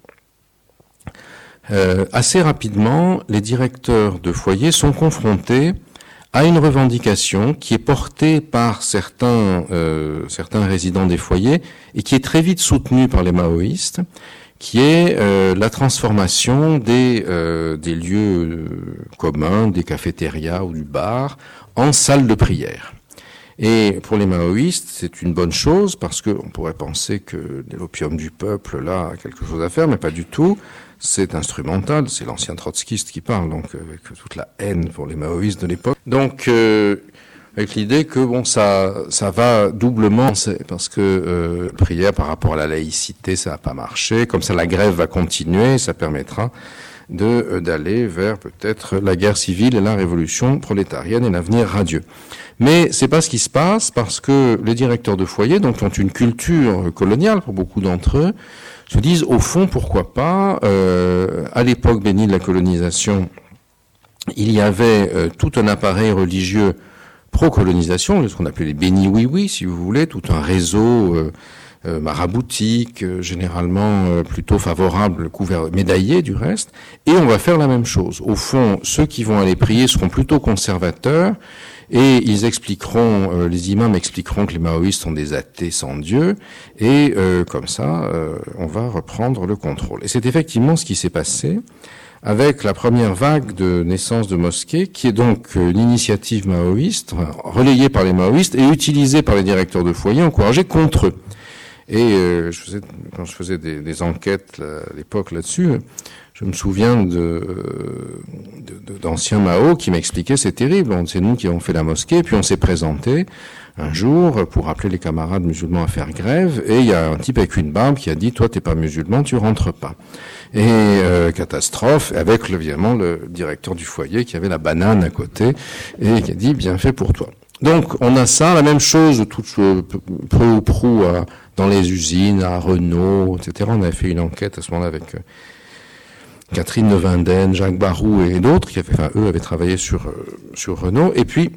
assez rapidement, les directeurs de foyer sont confrontés à une revendication qui est portée par certains résidents des foyers et qui est très vite soutenue par les maoïstes, qui est la transformation des lieux communs, des cafétérias ou du bar, en salles de prière. Et pour les maoïstes, c'est une bonne chose parce qu'on pourrait penser que l'opium du peuple, là, a quelque chose à faire, mais pas du tout. C'est instrumental, c'est l'ancien trotskiste qui parle, donc avec toute la haine pour les maoïstes de l'époque. Donc, avec l'idée que ça va doublement, parce que la prière par rapport à la laïcité, ça n'a pas marché. Comme ça, la grève va continuer, ça permettra d'aller vers peut-être la guerre civile et la révolution prolétarienne et l'avenir radieux. Mais c'est pas ce qui se passe parce que les directeurs de foyer, donc, qui ont une culture coloniale pour beaucoup d'entre eux, se disent, au fond, pourquoi pas, à l'époque bénie de la colonisation, il y avait tout un appareil religieux pro-colonisation, ce qu'on appelait les bénis oui-oui, si vous voulez, tout un réseau maraboutique, généralement plutôt favorable, médaillé du reste, et on va faire la même chose. Au fond, ceux qui vont aller prier seront plutôt conservateurs, et ils expliqueront, les imams expliqueront que les maoïstes sont des athées sans Dieu, et comme ça, on va reprendre le contrôle. Et c'est effectivement ce qui s'est passé avec la première vague de naissance de mosquées, qui est donc l'initiative maoïste, relayée par les maoïstes et utilisée par les directeurs de foyer, encouragée contre eux. Et quand je faisais des enquêtes à l'époque là-dessus, je me souviens d'anciens Mao qui m'expliquaient, c'est terrible, c'est nous qui avons fait la mosquée, puis on s'est présenté un jour pour appeler les camarades musulmans à faire grève, et il y a un type avec une barbe qui a dit, toi t'es pas musulman, tu rentres pas. Et catastrophe, avec évidemment le directeur du foyer qui avait la banane à côté, et qui a dit, bien fait pour toi. Donc on a ça, la même chose, tout peu ou prou dans les usines, à Renault, etc. On avait fait une enquête à ce moment-là avec Catherine Nevinden, Jacques Barou et d'autres, eux avaient travaillé sur Renault, et puis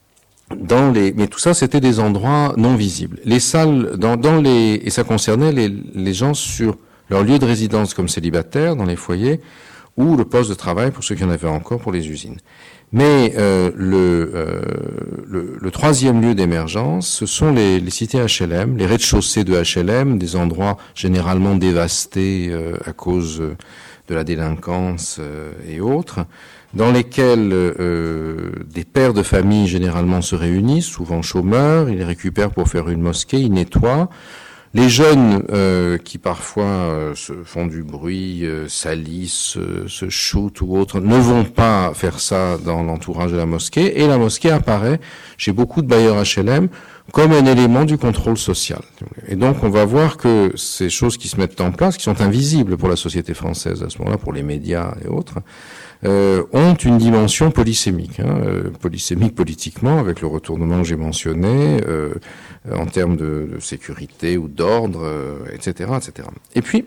mais tout ça, c'était des endroits non visibles. Les salles, et ça concernait les gens sur leur lieu de résidence comme célibataires, dans les foyers, ou le poste de travail pour ceux qui en avaient encore pour les usines. Mais le troisième lieu d'émergence, ce sont les cités HLM, les rez-de-chaussée de HLM, des endroits généralement dévastés à cause de la délinquance et autres, dans lesquels des pères de famille généralement se réunissent, souvent chômeurs, ils les récupèrent pour faire une mosquée, ils nettoient. Les jeunes qui parfois se font du bruit, salissent, se shootent ou autre, ne vont pas faire ça dans l'entourage de la mosquée, et la mosquée apparaît chez beaucoup de bailleurs HLM comme un élément du contrôle social. Et donc on va voir que ces choses qui se mettent en place, qui sont invisibles pour la société française à ce moment-là, pour les médias et autres, ont une dimension polysémique, polysémique politiquement, avec le retournement que j'ai mentionné, en termes de sécurité ou d'ordre, etc., etc. Et puis,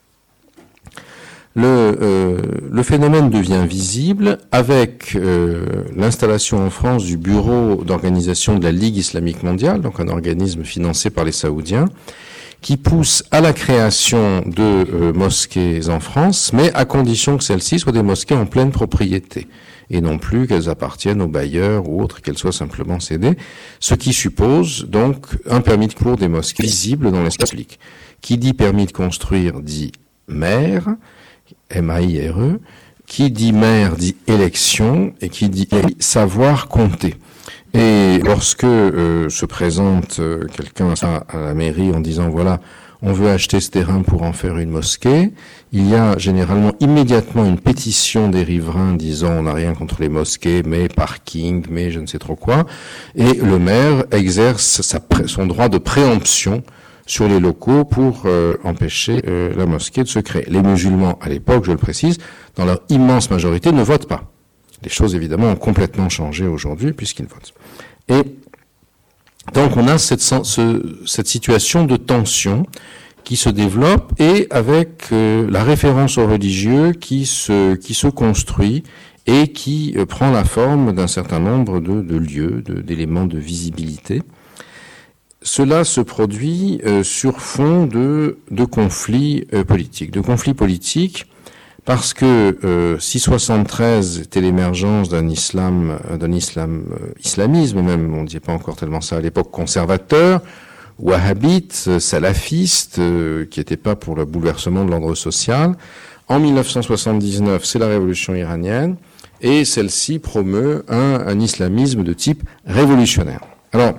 le phénomène devient visible avec l'installation en France du Bureau d'organisation de la Ligue islamique mondiale, donc un organisme financé par les Saoudiens, qui pousse à la création de mosquées en France, mais à condition que celles-ci soient des mosquées en pleine propriété, et non plus qu'elles appartiennent aux bailleurs ou autres, qu'elles soient simplement cédées, ce qui suppose donc un permis de cours des mosquées visible dans l'espace public. Qui dit permis de construire dit maire, M-A-I-R-E, qui dit maire dit élection, et qui dit savoir compter. Et lorsque se présente quelqu'un à la mairie en disant voilà, on veut acheter ce terrain pour en faire une mosquée, il y a généralement immédiatement une pétition des riverains disant on n'a rien contre les mosquées, mais parking, mais je ne sais trop quoi, et le maire exerce son droit de préemption sur les locaux pour empêcher la mosquée de se créer. Les musulmans, à l'époque, je le précise, dans leur immense majorité, ne votent pas. Les choses, évidemment, ont complètement changé aujourd'hui puisqu'ils votent. Et donc, on a cette situation de tension qui se développe et avec la référence au religieux qui se construit et qui prend la forme d'un certain nombre de lieux, d'éléments de visibilité. Cela se produit sur fond de conflits politiques. De conflits politiques parce que si 73 était l'émergence d'un islamisme même, on ne disait pas encore tellement ça à l'époque, conservateur, wahhabite, salafiste, qui n'était pas pour le bouleversement de l'ordre social. En 1979, c'est la révolution iranienne, et celle-ci promeut un islamisme de type révolutionnaire. Alors,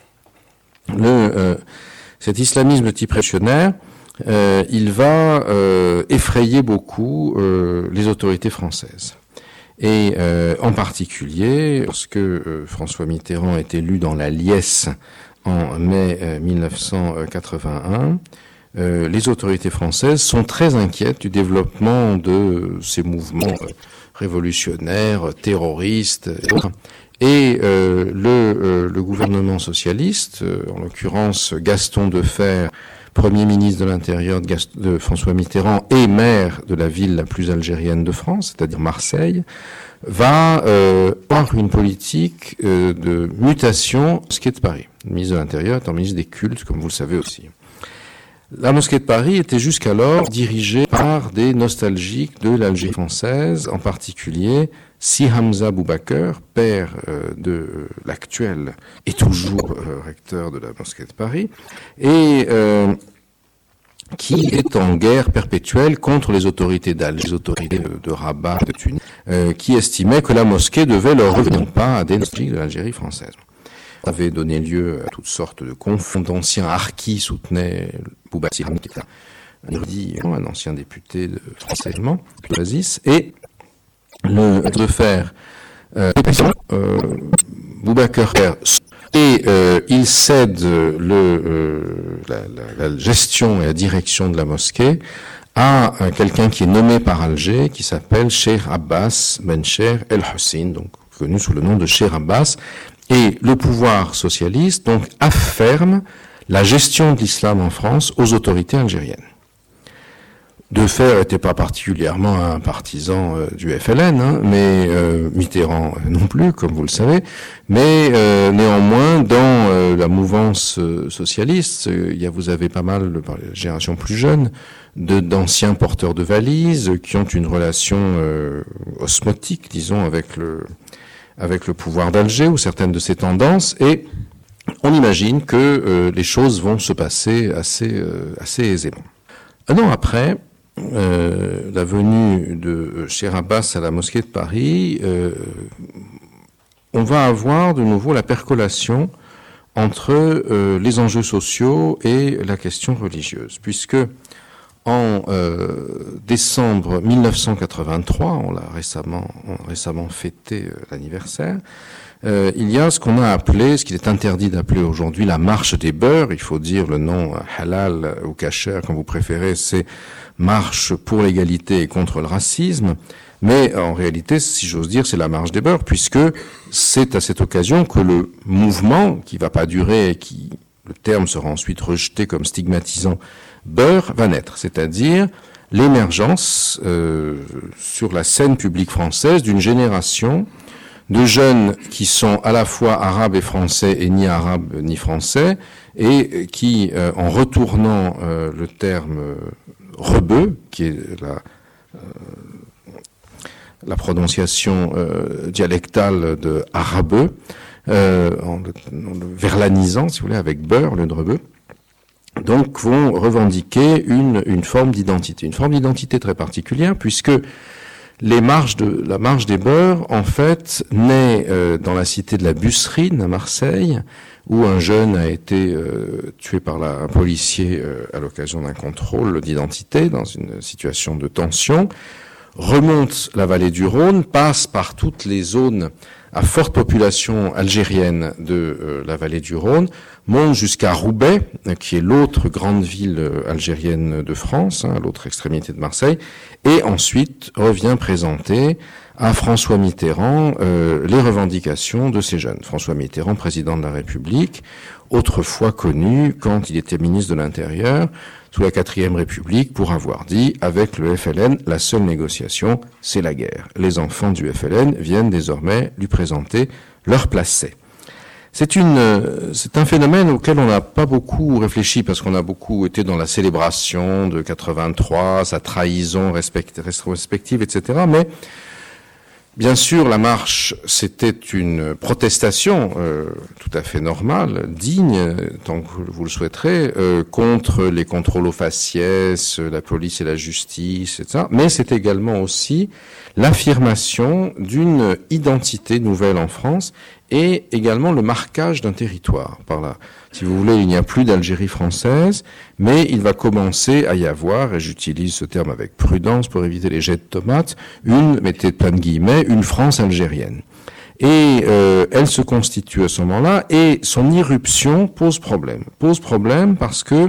cet islamisme de type révolutionnaire, il va effrayer beaucoup les autorités françaises. Et en particulier, lorsque François Mitterrand est élu dans la Liesse en mai 1981, les autorités françaises sont très inquiètes du développement de ces mouvements révolutionnaires, terroristes et autres. Et le gouvernement socialiste, en l'occurrence Gaston Defferre, Premier ministre de l'Intérieur de François Mitterrand et maire de la ville la plus algérienne de France, c'est-à-dire Marseille, va avoir une politique de mutation mosquée de Paris. Le ministre de l'Intérieur étant ministre des cultes, comme vous le savez aussi. La mosquée de Paris était jusqu'alors dirigée par des nostalgiques de l'Algérie française, en particulier Si Hamza Boubaker, père de l'actuel et toujours recteur de la mosquée de Paris, et qui est en guerre perpétuelle contre les autorités d'Alger, les autorités de Rabat, de Tunis, qui estimaient que la mosquée devait leur revenir pas à des nostalgiques de l'Algérie française. Ça avait donné lieu à toutes sortes de conflits. D'anciens harkis soutenaient Boubacar, qui était un érudit, un ancien député de français allemand, d'Oasis, et de faire Boubacar et il cède la gestion et la direction de la mosquée à quelqu'un qui est nommé par Alger, qui s'appelle Cheikh Abbas Ben Cheikh El Hussein, donc connu sous le nom de Cheikh Abbas, et le pouvoir socialiste donc afferme la gestion de l'islam en France aux autorités algériennes. Defer n'était pas particulièrement un partisan du FLN, hein, mais Mitterrand non plus, comme vous le savez. Mais néanmoins, dans la mouvance socialiste, vous avez pas mal, par les générations plus jeunes, d'anciens porteurs de valises qui ont une relation osmotique, disons, avec le pouvoir d'Alger ou certaines de ses tendances, et on imagine que les choses vont se passer assez aisément. Un an après la venue de Cheikh Abbas à la mosquée de Paris, on va avoir de nouveau la percolation entre les enjeux sociaux et la question religieuse, puisque en décembre 1983, on a récemment fêté l'anniversaire, il y a ce qu'on a appelé, ce qu'il est interdit d'appeler aujourd'hui la marche des beurs. Il faut dire le nom halal ou kasher, comme vous préférez, c'est marche pour l'égalité et contre le racisme. Mais en réalité, si j'ose dire, c'est la marche des beurs, puisque c'est à cette occasion que le mouvement, qui va pas durer et le terme sera ensuite rejeté comme stigmatisant, beur, va naître. C'est-à-dire l'émergence sur la scène publique française d'une génération de jeunes qui sont à la fois arabes et français et ni arabes ni français, et qui, en retournant le terme rebeu, qui est la prononciation dialectale de arabeux, en le verlanisant, si vous voulez, avec beurre, au lieu de rebeu, donc vont revendiquer une forme d'identité très particulière, puisque la marche des beurs, en fait, naît dans la cité de la Busserine à Marseille, où un jeune a été tué par un policier à l'occasion d'un contrôle d'identité dans une situation de tension, remonte la vallée du Rhône, passe par toutes les zones à forte population algérienne de la vallée du Rhône, monte jusqu'à Roubaix, qui est l'autre grande ville algérienne de France, à l'autre extrémité de Marseille, et ensuite revient présenter à François Mitterrand les revendications de ces jeunes. François Mitterrand, président de la République, autrefois connu, quand il était ministre de l'Intérieur, sous la 4e République, pour avoir dit, avec le FLN, la seule négociation, c'est la guerre. Les enfants du FLN viennent désormais lui présenter leur placet. C'est un phénomène auquel on n'a pas beaucoup réfléchi, parce qu'on a beaucoup été dans la célébration de 83, sa trahison respective, etc. Mais bien sûr, la marche, c'était une protestation tout à fait normale, digne, tant que vous le souhaiterez, contre les contrôles aux faciès, la police et la justice, etc. Mais c'est également aussi l'affirmation d'une identité nouvelle en France et également le marquage d'un territoire. Par là, si vous voulez, il n'y a plus d'Algérie française, mais il va commencer à y avoir, et j'utilise ce terme avec prudence pour éviter les jets de tomates, mettez plein de guillemets, une France algérienne. Et elle se constitue à ce moment-là, et son irruption pose problème. Pose problème parce que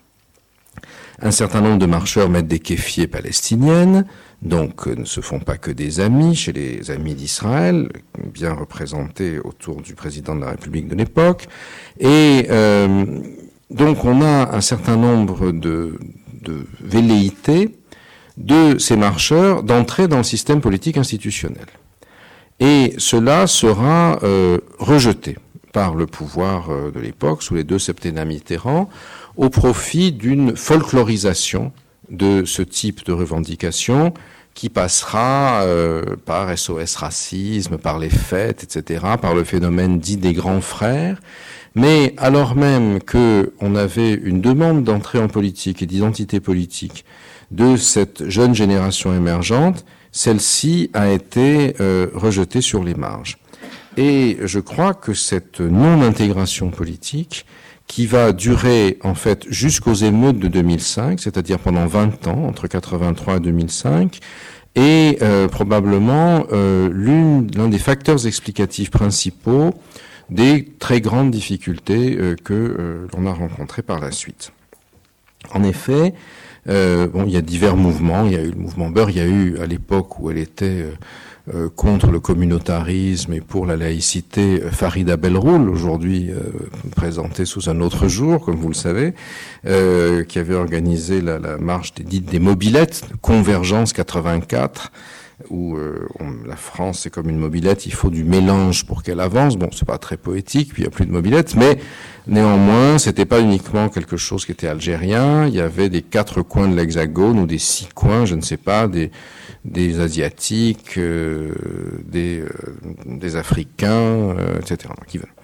un certain nombre de marcheurs mettent des kéfiers palestiniennes, donc ne se font pas que des amis chez les amis d'Israël, bien représentés autour du président de la République de l'époque. Et donc on a un certain nombre de velléités de ces marcheurs d'entrer dans le système politique institutionnel. Et cela sera rejeté par le pouvoir de l'époque, sous les 2 septennats Mitterrand, au profit d'une folklorisation de ce type de revendication qui passera par SOS Racisme, par les fêtes, etc., par le phénomène dit des grands frères. Mais alors même qu'on avait une demande d'entrée en politique et d'identité politique de cette jeune génération émergente, celle-ci a été rejetée sur les marges. Et je crois que cette non-intégration politique, qui va durer en fait jusqu'aux émeutes de 2005, c'est-à-dire pendant 20 ans, entre 83 et 2005, est probablement l'un des facteurs explicatifs principaux des très grandes difficultés que l'on a rencontrées par la suite. En effet, Bon, il y a divers mouvements. Il y a eu le mouvement Beur. Il y a eu, à l'époque où elle était contre le communautarisme et pour la laïcité, Farida Belroul, aujourd'hui présentée sous un autre jour, comme vous le savez, qui avait organisé la marche des mobilettes, Convergence 84, où la France c'est comme une mobilette, il faut du mélange pour qu'elle avance. Bon, c'est pas très poétique, puis il y a plus de mobilettes, mais néanmoins, c'était pas uniquement quelque chose qui était algérien. Il y avait des 4 coins de l'Hexagone ou des 6 coins, je ne sais pas, des Asiatiques, des Africains, etc. qui veulent.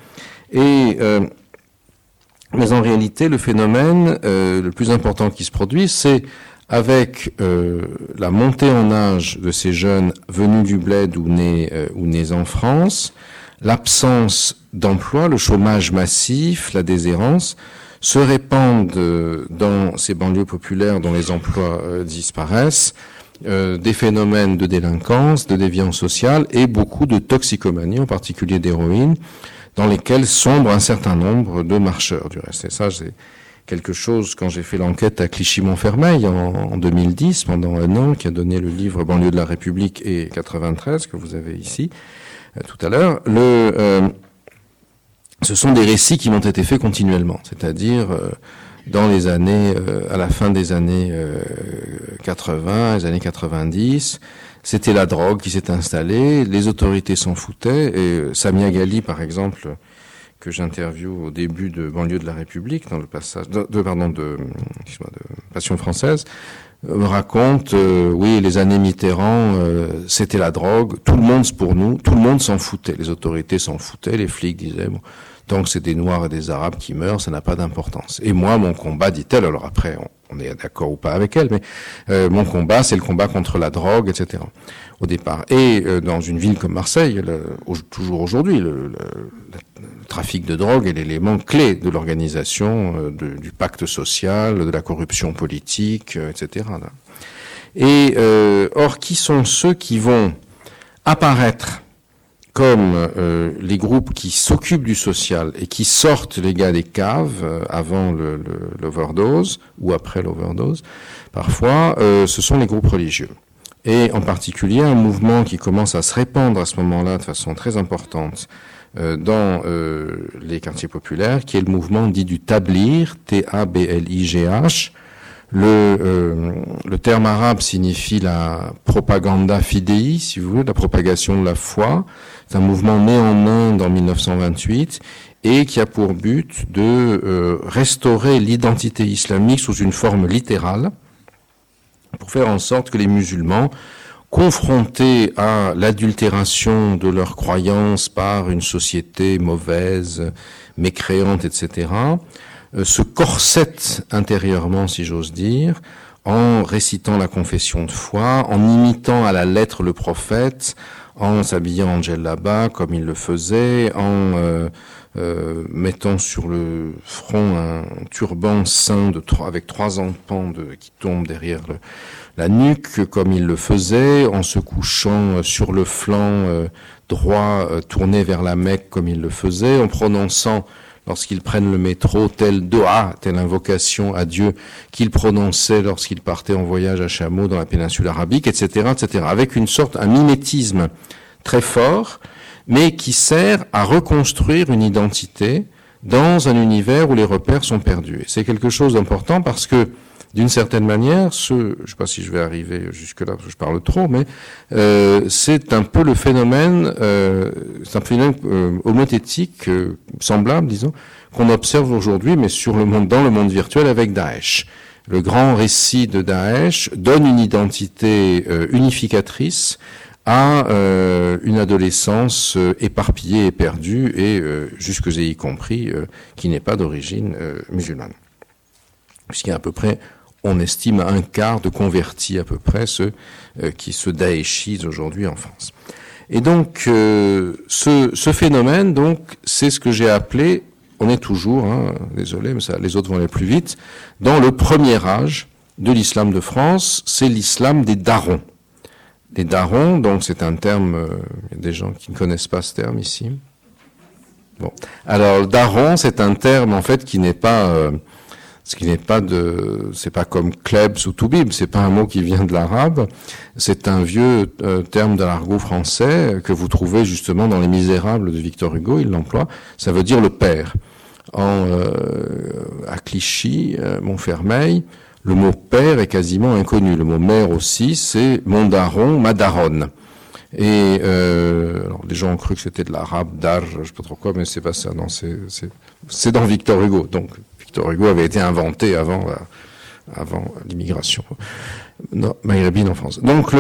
Mais en réalité, le phénomène le plus important qui se produit, c'est avec la montée en âge de ces jeunes venus du bled ou nés en France, l'absence d'emploi, le chômage massif, la déshérence, se répandent dans ces banlieues populaires dont les emplois disparaissent, des phénomènes de délinquance, de déviance sociale et beaucoup de toxicomanie, en particulier d'héroïne, dans lesquels sombrent un certain nombre de marcheurs du reste. Et ça, c'est quelque chose, quand j'ai fait l'enquête à Clichy-Montfermeil en 2010, pendant un an, qui a donné le livre Banlieue de la République et 93, que vous avez ici, tout à l'heure, ce sont des récits qui m'ont été faits continuellement, c'est-à-dire dans les années, à la fin des années 80, les années 90, c'était la drogue qui s'est installée, les autorités s'en foutaient, et Samia Ghali, par exemple, que j'interviewe au début de Banlieue de la République, dans le passage de Passion française, me raconte, oui, les années Mitterrand, c'était la drogue, tout le monde pour nous, tout le monde s'en foutait, les autorités s'en foutaient, les flics disaient, bon, tant que c'est des Noirs et des Arabes qui meurent, ça n'a pas d'importance. Et moi, mon combat, dit-elle, alors après, on est d'accord ou pas avec elle, mais mon combat, c'est le combat contre la drogue, etc. Au départ. Et dans une ville comme Marseille, toujours aujourd'hui, le trafic de drogue est l'élément clé de l'organisation du pacte social, de la corruption politique, etc. Et or, qui sont ceux qui vont apparaître comme les groupes qui s'occupent du social et qui sortent les gars des caves avant l'overdose ou après l'overdose, parfois, ce sont les groupes religieux. Et en particulier, un mouvement qui commence à se répandre à ce moment-là de façon très importante dans les quartiers populaires, qui est le mouvement dit du Tabligh, T-A-B-L-I-G-H. Le terme arabe signifie la propaganda fidei, si vous voulez, la propagation de la foi. C'est un mouvement né en Inde en 1928 et qui a pour but de restaurer l'identité islamique sous une forme littérale pour faire en sorte que les musulmans, confrontés à l'adultération de leurs croyances par une société mauvaise, mécréante, etc., se corsettent intérieurement, si j'ose dire, en récitant la confession de foi, en imitant à la lettre le prophète, en s'habillant en djellaba comme il le faisait, en mettant sur le front un turban ceint avec 3 empans qui tombent derrière la nuque comme il le faisait, en se couchant sur le flanc droit tourné vers la Mecque comme il le faisait, en prononçant lorsqu'ils prennent le métro, telle doha, telle invocation à Dieu qu'ils prononçaient lorsqu'ils partaient en voyage à chameau dans la péninsule arabique, etc., etc., avec un mimétisme très fort, mais qui sert à reconstruire une identité dans un univers où les repères sont perdus. Et c'est quelque chose d'important parce que, d'une certaine manière, je ne sais pas si je vais arriver jusque-là parce que je parle trop, mais c'est un peu le phénomène, c'est un phénomène homothétique semblable, disons, qu'on observe aujourd'hui, mais dans le monde virtuel avec Daesh. Le grand récit de Daesh donne une identité unificatrice à une adolescence éparpillée et perdue, et jusque y compris qui n'est pas d'origine musulmane. Puisqu'il y a à peu près, on estime à 1/4 de convertis à peu près ceux qui se daéchisent aujourd'hui en France. Et donc ce phénomène, donc, c'est ce que j'ai appelé, on est toujours, désolé, mais les autres vont aller plus vite, dans le premier âge de l'islam de France, c'est l'islam des darons. Les darons, donc c'est un terme, il y a des gens qui ne connaissent pas ce terme ici. Bon, alors daron, c'est un terme en fait qui n'est pas, Ce qui n'est pas c'est pas comme klebs ou toubib, c'est pas un mot qui vient de l'arabe, c'est un vieux terme de l'argot français que vous trouvez justement dans Les Misérables de Victor Hugo, il l'emploie, ça veut dire le père. À Clichy, Montfermeil, le mot père est quasiment inconnu. Le mot mère aussi, c'est mon daron, ma daronne. Et alors les gens ont cru que c'était de l'arabe, dar, je sais pas trop quoi, mais c'est pas ça. Non, c'est dans Victor Hugo. Donc Victor Hugo avait été inventé avant l'immigration maghrébine en France. Donc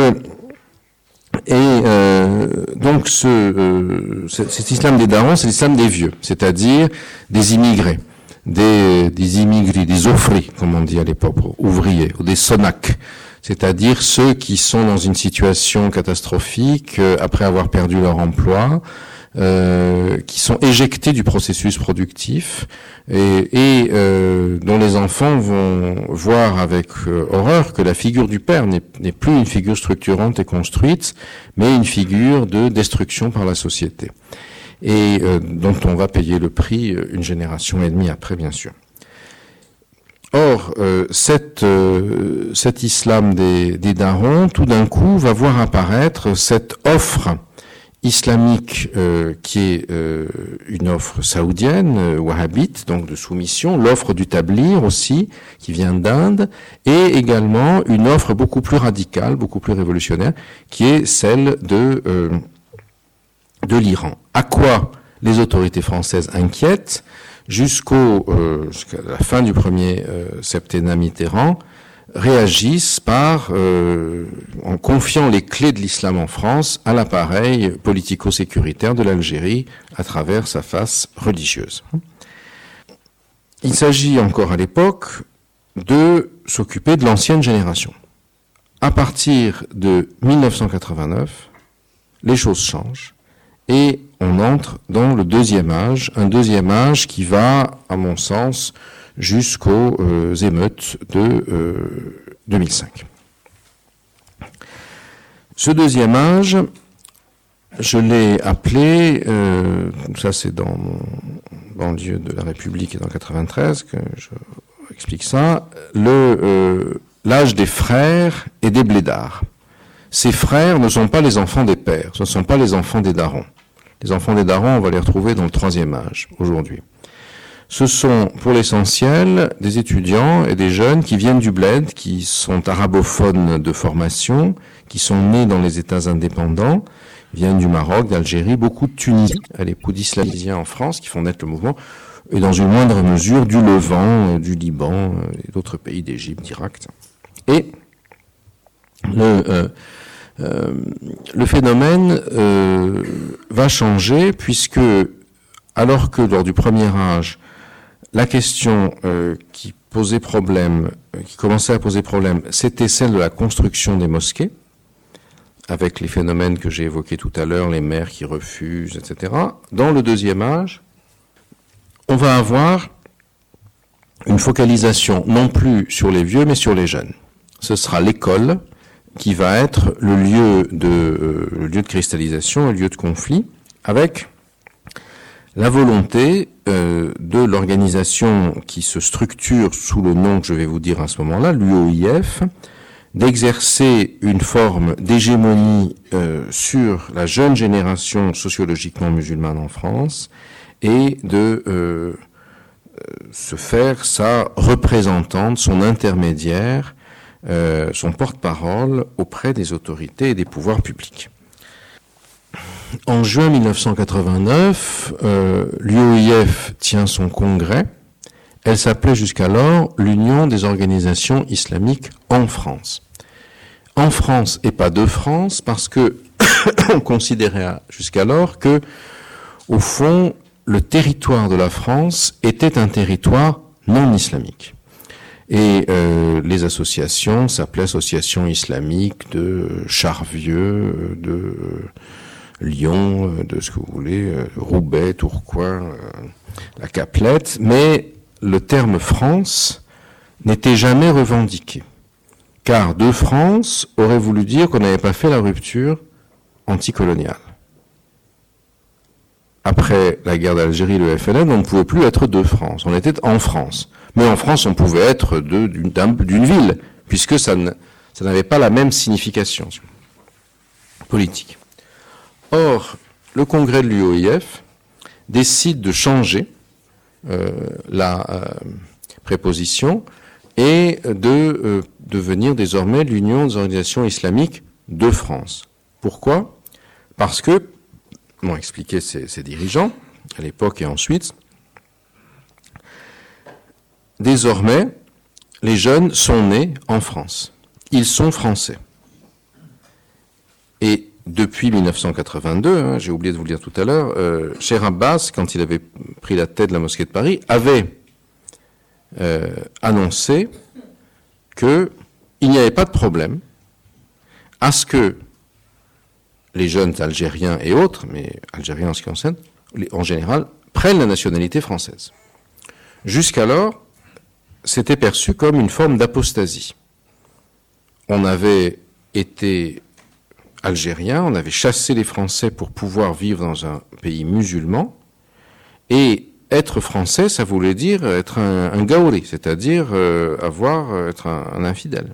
cet islam des darons, c'est l'islam des vieux, c'est-à-dire des immigrés, des immigrés, des offris, comme on dit à l'époque, ouvriers, ou des sonaques, c'est-à-dire ceux qui sont dans une situation catastrophique après avoir perdu leur emploi, qui sont éjectés du processus productif et dont les enfants vont voir avec horreur que la figure du père n'est plus une figure structurante et construite, mais une figure de destruction par la société, et dont on va payer le prix une génération et demie après, bien sûr. Or, cet islam des darons, tout d'un coup, va voir apparaître cette offre islamique qui est une offre saoudienne, wahhabite, donc de soumission, l'offre du tablir aussi, qui vient d'Inde, et également une offre beaucoup plus radicale, beaucoup plus révolutionnaire, qui est celle de l'Iran. À quoi les autorités françaises inquiètent jusqu'à la fin du premier septennat Mitterrand, réagissent en confiant les clés de l'islam en France à l'appareil politico-sécuritaire de l'Algérie à travers sa face religieuse. Il s'agit encore à l'époque de s'occuper de l'ancienne génération. À partir de 1989, les choses changent et on entre dans le deuxième âge, un deuxième âge qui va, à mon sens, jusqu'aux émeutes de 2005. Ce deuxième âge, je l'ai appelé, ça c'est dans mon banlieue de la République et dans 93 que je explique ça, l'âge des frères et des blédards. Ces frères ne sont pas les enfants des pères, ce ne sont pas les enfants des darons. Les enfants des darons, on va les retrouver dans le troisième âge, aujourd'hui. Ce sont, pour l'essentiel, des étudiants et des jeunes qui viennent du bled, qui sont arabophones de formation, qui sont nés dans les États indépendants, viennent du Maroc, d'Algérie, beaucoup de Tunisie, à l'époque d'islamistes en France, qui font naître le mouvement, et dans une moindre mesure du Levant, du Liban, et d'autres pays d'Égypte, d'Irak. Et le phénomène va changer, puisque, alors que lors du premier âge, la question qui posait problème, qui commençait à poser problème, c'était celle de la construction des mosquées, avec les phénomènes que j'ai évoqués tout à l'heure, les maires qui refusent, etc. Dans le deuxième âge, on va avoir une focalisation non plus sur les vieux, mais sur les jeunes. Ce sera l'école qui va être le lieu de cristallisation, le lieu de conflit, avec la volonté de l'organisation qui se structure sous le nom que je vais vous dire à ce moment-là, l'UOIF, d'exercer une forme d'hégémonie sur la jeune génération sociologiquement musulmane en France et de se faire sa représentante, son intermédiaire, son porte-parole auprès des autorités et des pouvoirs publics. En juin 1989, l'UOIF tient son congrès. Elle s'appelait jusqu'alors l'Union des organisations islamiques en France. En France et pas de France, parce que on considérait jusqu'alors que, au fond, le territoire de la France était un territoire non islamique. Et les associations s'appelaient associations islamiques de Charvieux, de Lyon, de ce que vous voulez, Roubaix, Tourcoing, la Caplette, mais le terme France n'était jamais revendiqué. Car de France aurait voulu dire qu'on n'avait pas fait la rupture anticoloniale. après la guerre d'Algérie, le FLN, on ne pouvait plus être de France. On était en France. Mais en France, on pouvait être d'une ville, puisque ça n'avait pas la même signification politique. Or, le congrès de l'UOIF décide de changer la préposition et de devenir désormais l'Union des organisations islamiques de France. Pourquoi ? Parce que, m'ont expliqué ces dirigeants, à l'époque et ensuite, désormais, les jeunes sont nés en France. Ils sont français. Et depuis 1982, j'ai oublié de vous le dire tout à l'heure, Cheikh Abbas, quand il avait pris la tête de la mosquée de Paris, avait annoncé qu'il n'y avait pas de problème à ce que les jeunes algériens et autres, mais algériens en ce qui concerne, en général, prennent la nationalité française. Jusqu'alors, c'était perçu comme une forme d'apostasie. On avait été algérien, on avait chassé les Français pour pouvoir vivre dans un pays musulman, et être français, ça voulait dire être un gaouli, c'est-à-dire être un infidèle.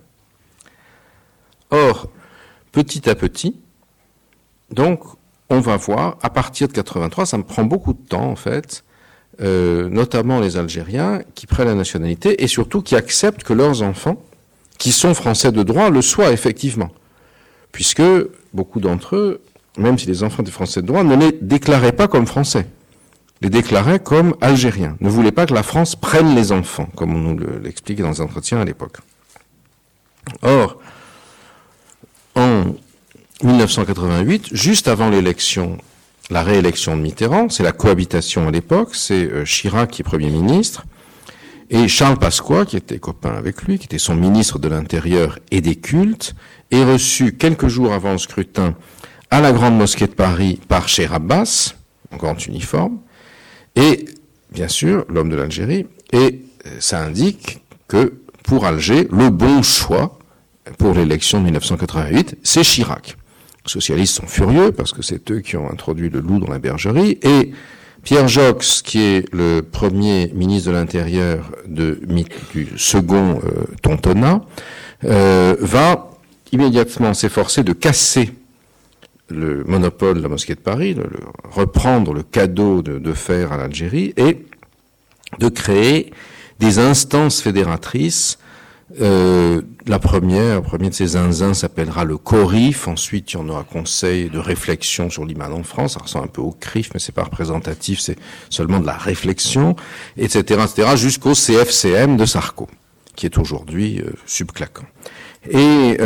Or, petit à petit, donc, on va voir, à partir de 83, ça me prend beaucoup de temps en fait, notamment les Algériens qui prennent la nationalité et surtout qui acceptent que leurs enfants, qui sont français de droit, le soient effectivement. Puisque beaucoup d'entre eux, même si les enfants étaient français de droit, ne les déclaraient pas comme français, les déclaraient comme algériens, ne voulaient pas que la France prenne les enfants, comme on nous l'expliquait dans les entretiens à l'époque. Or, en 1988, juste avant l'élection, la réélection de Mitterrand, c'est la cohabitation à l'époque, c'est Chirac qui est Premier ministre, et Charles Pasqua, qui était copain avec lui, qui était son ministre de l'Intérieur et des Cultes, est reçu quelques jours avant le scrutin à la Grande Mosquée de Paris par Cheikh Abbas, en grand uniforme, et bien sûr, l'homme de l'Algérie, et ça indique que pour Alger, le bon choix pour l'élection de 1988, c'est Chirac. Les socialistes sont furieux parce que c'est eux qui ont introduit le loup dans la bergerie, et Pierre Joxe, qui est le premier ministre de l'Intérieur du second Tontona, va immédiatement s'efforcer de casser le monopole de la mosquée de Paris, de reprendre le cadeau de faire à l'Algérie et de créer des instances fédératrices. Le premier de ces zinzins s'appellera le CORIF, ensuite il y en aura conseil de réflexion sur l'imam en France, ça ressemble un peu au CRIF, mais c'est pas représentatif, c'est seulement de la réflexion, etc., jusqu'au CFCM de Sarko, qui est aujourd'hui subclaquant. Et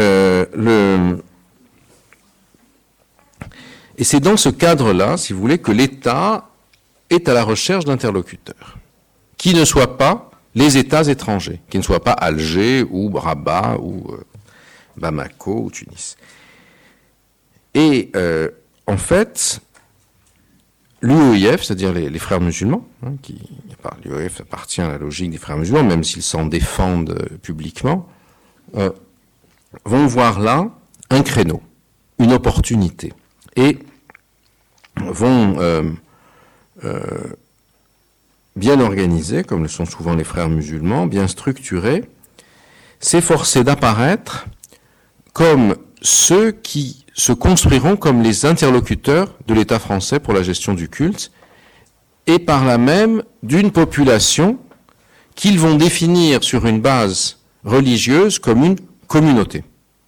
c'est dans ce cadre-là, si vous voulez, que l'État est à la recherche d'interlocuteurs, qui ne soient pas les États étrangers, qui ne soient pas Alger ou Rabat ou Bamako ou Tunis. Et en fait, l'UOIF, c'est-à-dire les frères musulmans, l'UOIF appartient à la logique des frères musulmans, même s'ils s'en défendent publiquement, vont voir là un créneau, une opportunité, et vont bien organisés, comme le sont souvent les frères musulmans, bien structurés, s'efforcer d'apparaître comme ceux qui se construiront comme les interlocuteurs de l'État français pour la gestion du culte, et par là même d'une population qu'ils vont définir sur une base religieuse comme une communauté. D'accord ?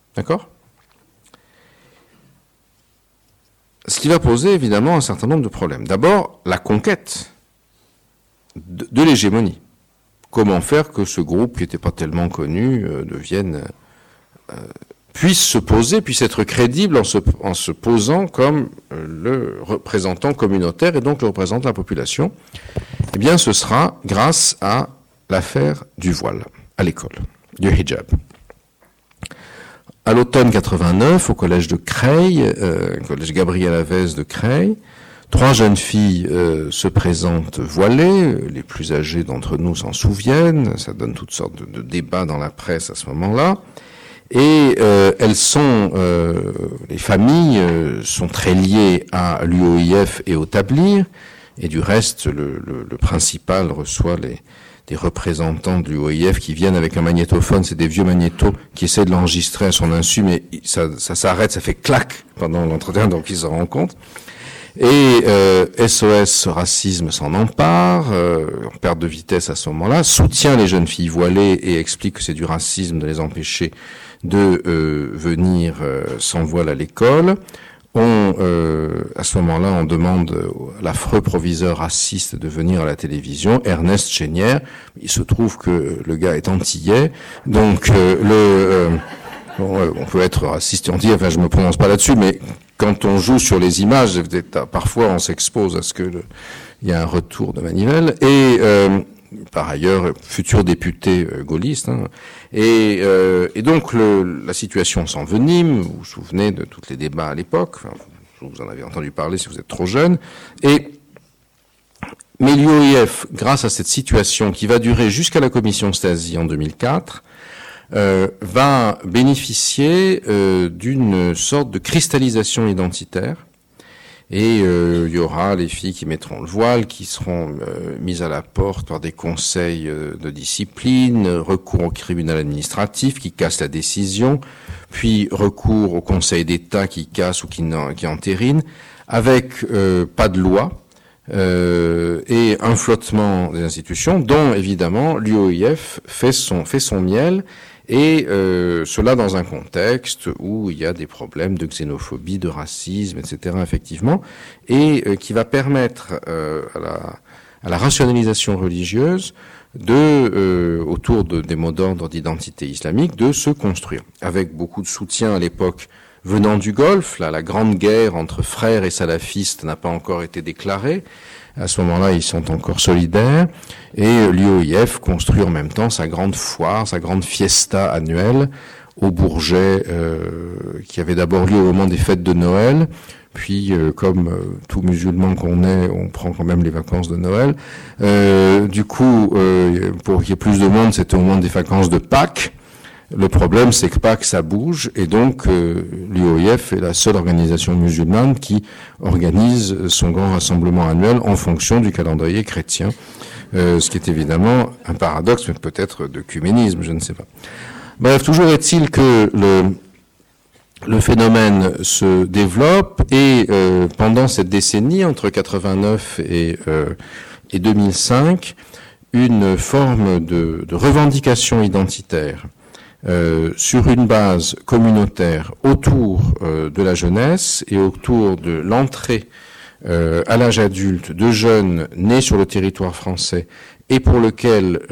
Ce qui va poser évidemment un certain nombre de problèmes. D'abord, la conquête de l'hégémonie. Comment faire que ce groupe qui n'était pas tellement connu puisse se poser, puisse être crédible en se posant comme le représentant communautaire et donc le représentant de la population? Eh bien, ce sera grâce à l'affaire du voile à l'école, du hijab. À l'automne 89, au collège de Creil, collège Gabriel Havès de Creil, 3 jeunes filles se présentent voilées, les plus âgées d'entre nous s'en souviennent, ça donne toutes sortes de débats dans la presse à ce moment-là, Et elles sont, les familles sont très liées à l'UOIF et au Tablir, et du reste, le principal reçoit des représentants de l'UOIF qui viennent avec un magnétophone, c'est des vieux magnétos qui essaient de l'enregistrer à son insu, mais ça s'arrête, ça fait clac pendant l'entretien, donc ils s'en rendent compte. Et SOS Racisme s'en empare, en perte de vitesse à ce moment-là, soutient les jeunes filles voilées et explique que c'est du racisme de les empêcher de venir sans voile à l'école. À ce moment-là, on demande à l'affreux proviseur raciste de venir à la télévision, Ernest Chénière. Il se trouve que le gars est antillais, donc on peut être raciste et antillais, enfin je me prononce pas là-dessus, mais quand on joue sur les images, parfois on s'expose à ce que il y a un retour de manivelle. Et par ailleurs, futur député gaulliste. Hein. Et donc la situation s'envenime. Vous vous souvenez de tous les débats à l'époque. Enfin, vous en avez entendu parler si vous êtes trop jeune. Mais l'UOIF, grâce à cette situation qui va durer jusqu'à la commission Stasi en 2004, va bénéficier d'une sorte de cristallisation identitaire. Et il y aura les filles qui mettront le voile, qui seront mises à la porte par des conseils de discipline, recours au tribunal administratif qui casse la décision, puis recours au Conseil d'État qui casse ou qui entérine, avec pas de loi et un flottement des institutions, dont évidemment l'UOIF fait son miel. Et cela dans un contexte où il y a des problèmes de xénophobie, de racisme, etc., effectivement, et qui va permettre à la rationalisation religieuse autour des mots d'ordre d'identité islamique, de se construire, avec beaucoup de soutien à l'époque venant du Golfe. Là, la grande guerre entre frères et salafistes n'a pas encore été déclarée. À ce moment-là, ils sont encore solidaires. Et l'UOIF construit en même temps sa grande foire, sa grande fiesta annuelle au Bourget, qui avait d'abord lieu au moment des fêtes de Noël. Puis, comme tout musulman qu'on est, on prend quand même les vacances de Noël. Du coup, pour qu'il y ait plus de monde, c'était au moment des vacances de Pâques. Le problème, c'est que Pâques, ça bouge, et donc l'UOIF est la seule organisation musulmane qui organise son grand rassemblement annuel en fonction du calendrier chrétien, ce qui est évidemment un paradoxe, mais peut-être d'œcuménisme, je ne sais pas. Bref, toujours est-il que le phénomène se développe, et pendant cette décennie, entre 89 et 2005, une forme de revendication identitaire sur une base communautaire autour de la jeunesse et autour de l'entrée à l'âge adulte de jeunes nés sur le territoire français et pour lequel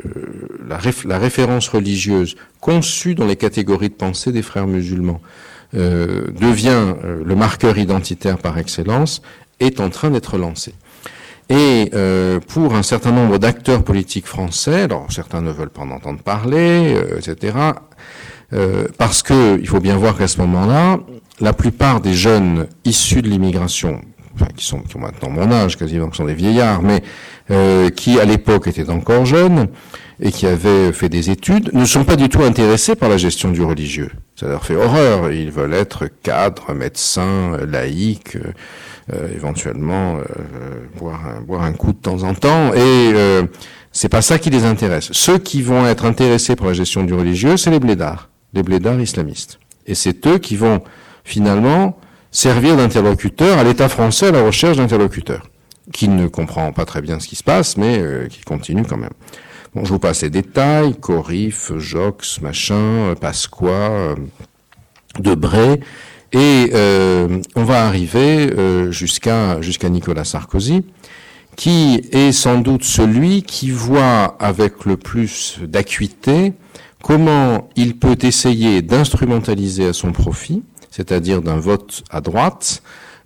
la référence religieuse conçue dans les catégories de pensée des frères musulmans devient le marqueur identitaire par excellence, est en train d'être lancée. Et pour un certain nombre d'acteurs politiques français, alors certains ne veulent pas en entendre parler, etc., parce que il faut bien voir qu'à ce moment-là, la plupart des jeunes issus de l'immigration, enfin qui ont maintenant mon âge, quasiment, qui sont des vieillards, mais qui à l'époque étaient encore jeunes et qui avaient fait des études, ne sont pas du tout intéressés par la gestion du religieux. Ça leur fait horreur. Ils veulent être cadres, médecins, laïcs. Éventuellement boire un coup de temps en temps, et c'est pas ça qui les intéresse. Ceux qui vont être intéressés par la gestion du religieux, c'est les blédards islamistes. Et c'est eux qui vont finalement servir d'interlocuteurs à l'État français à la recherche d'interlocuteurs, qui ne comprend pas très bien ce qui se passe, mais qui continue quand même. Bon, je vous passe les détails, Corif, Jox, machin, Pasqua, Debré. Et on va arriver jusqu'à Nicolas Sarkozy, qui est sans doute celui qui voit avec le plus d'acuité comment il peut essayer d'instrumentaliser à son profit, c'est-à-dire d'un vote à droite,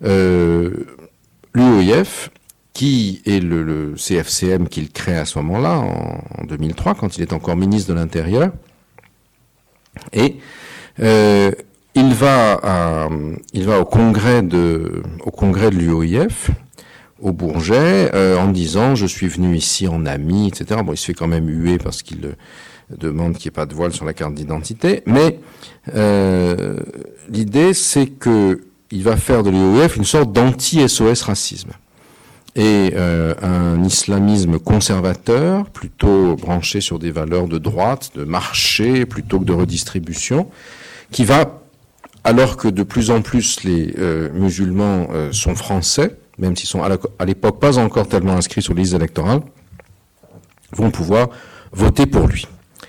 l'UOIF, qui est le CFCM qu'il crée à ce moment-là, en 2003, quand il est encore ministre de l'Intérieur. Et il va au congrès de l'UOIF, au Bourget, en disant « je suis venu ici en ami », etc. Bon, il se fait quand même huer parce qu'il demande qu'il n'y ait pas de voile sur la carte d'identité. Mais l'idée, c'est que il va faire de l'UOIF une sorte d'anti-SOS racisme. Et un islamisme conservateur, plutôt branché sur des valeurs de droite, de marché, plutôt que de redistribution, qui va, alors que de plus en plus les musulmans sont français, même s'ils sont à l'époque pas encore tellement inscrits sur les listes électorales, vont pouvoir voter pour lui.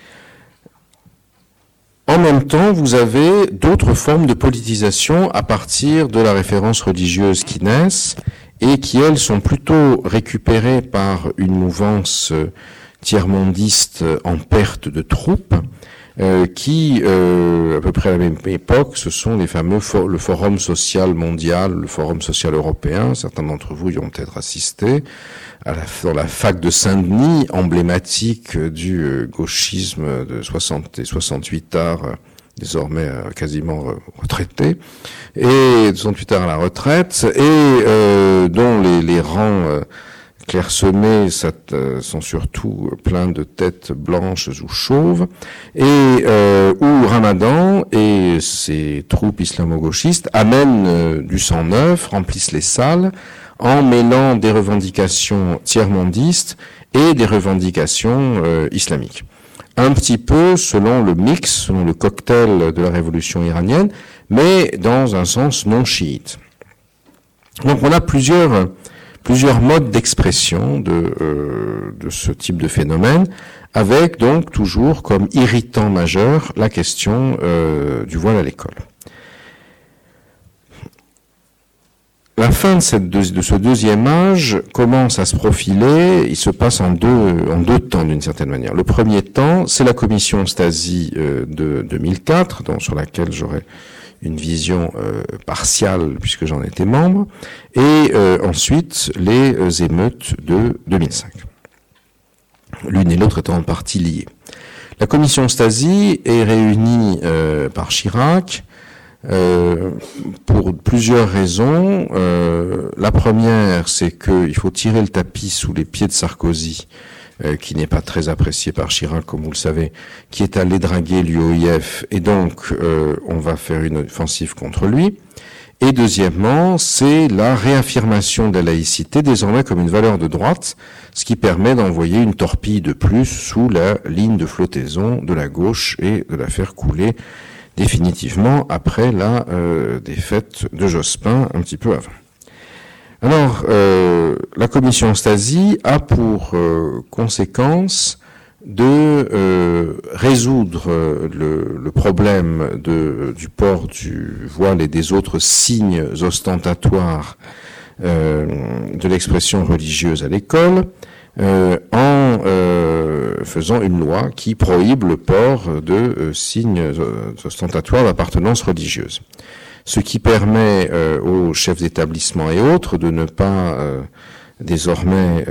En même temps, vous avez d'autres formes de politisation à partir de la référence religieuse qui naissent et qui, elles, sont plutôt récupérées par une mouvance tiers-mondiste en perte de troupes, qui, à peu près à la même époque, ce sont les fameux le Forum social mondial, le Forum social européen. Certains d'entre vous y ont peut-être assisté, dans la fac de Saint-Denis, emblématique du gauchisme de 60 et 68 arts, désormais quasiment retraité, et 68 arts à la retraite, et dont les rangs clairsemés sont surtout pleins de têtes blanches ou chauves, et où Ramadan et ses troupes islamo-gauchistes amènent du sang neuf, remplissent les salles, en mêlant des revendications tiers-mondistes et des revendications islamiques. Un petit peu selon le mix, selon le cocktail de la révolution iranienne, mais dans un sens non chiite. Donc on a plusieurs modes d'expression de ce type de phénomène, avec donc toujours comme irritant majeur la question du voile à l'école. La fin de ce deuxième âge commence à se profiler, il se passe en deux temps d'une certaine manière. Le premier temps, c'est la commission Stasi de 2004, sur laquelle j'aurai une vision partiale puisque j'en étais membre, et ensuite les émeutes de 2005. L'une et l'autre étant en partie liées. La commission Stasi est réunie par Chirac, pour plusieurs raisons. La première, c'est qu'il faut tirer le tapis sous les pieds de Sarkozy, qui n'est pas très apprécié par Chirac, comme vous le savez, qui est allé draguer l'UOIF, et donc on va faire une offensive contre lui. Et deuxièmement, c'est la réaffirmation de la laïcité désormais comme une valeur de droite, ce qui permet d'envoyer une torpille de plus sous la ligne de flottaison de la gauche et de la faire couler définitivement après la défaite de Jospin un petit peu avant. Alors, la commission Stasi a pour conséquence de résoudre le problème du port du voile et des autres signes ostentatoires de l'expression religieuse à l'école, en faisant une loi qui prohibe le port de signes ostentatoires d'appartenance religieuse. Ce qui permet aux chefs d'établissement et autres de ne pas désormais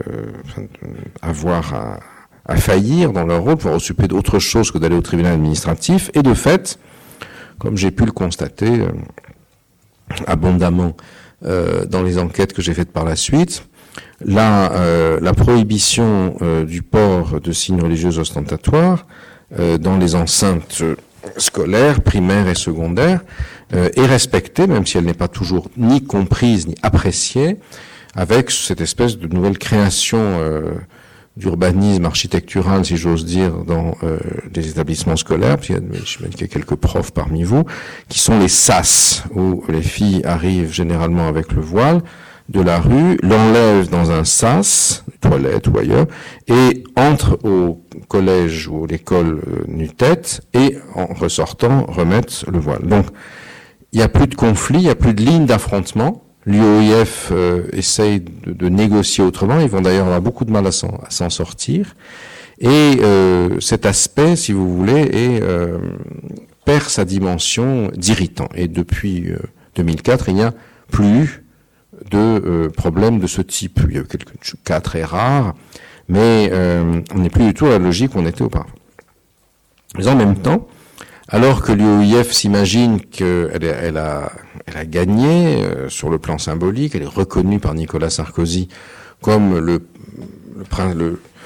avoir à faillir dans leur rôle pour s'occuper d'autre chose que d'aller au tribunal administratif. Et de fait, comme j'ai pu le constater abondamment dans les enquêtes que j'ai faites par la suite, la prohibition du port de signes religieux ostentatoires dans les enceintes scolaires, primaires et secondaires est respectée, même si elle n'est pas toujours ni comprise ni appréciée, avec cette espèce de nouvelle création d'urbanisme architectural, si j'ose dire, dans des établissements scolaires, parce qu'il y a quelques profs parmi vous, qui sont les sas, où les filles arrivent généralement avec le voile de la rue, l'enlèvent dans un sas, toilette ou ailleurs, et entrent au collège ou à l'école nu-tête, et en ressortant, remettent le voile. Donc, il n'y a plus de conflit, il n'y a plus de ligne d'affrontement. L'UOIF essaye de négocier autrement. Ils vont d'ailleurs avoir beaucoup de mal à s'en sortir. Et cet aspect, si vous voulez, perd sa dimension d'irritant. Et depuis 2004, il n'y a plus de problèmes de ce type. Il y a eu quelques cas très rares, mais on n'est plus du tout à la logique où on était auparavant. Mais en même temps, alors que l'UOIF s'imagine qu'elle a gagné sur le plan symbolique, elle est reconnue par Nicolas Sarkozy comme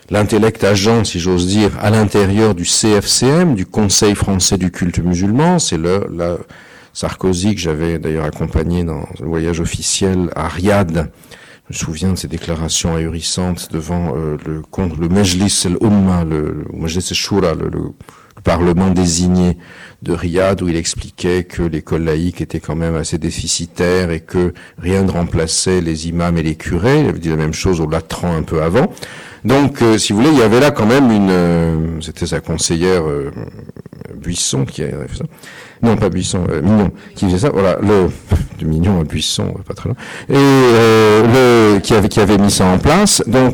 l'intellect agent, si j'ose dire, à l'intérieur du CFCM, du Conseil français du culte musulman. C'est la Sarkozy que j'avais d'ailleurs accompagné dans le voyage officiel à Riyad. Je me souviens de ses déclarations ahurissantes devant le Majlis al-Umma, le Majlis al-Shura, le parlement désigné de Riyad, où il expliquait que l'école laïque était quand même assez déficitaire et que rien ne remplaçait les imams et les curés. Il avait dit la même chose au Latran un peu avant. Donc, si vous voulez, il y avait là quand même c'était sa conseillère Buisson qui avait fait ça. Non, pas Buisson, Mignon, qui faisait ça. Voilà, de Mignon à Buisson, pas très loin. Et qui avait mis ça en place. Donc,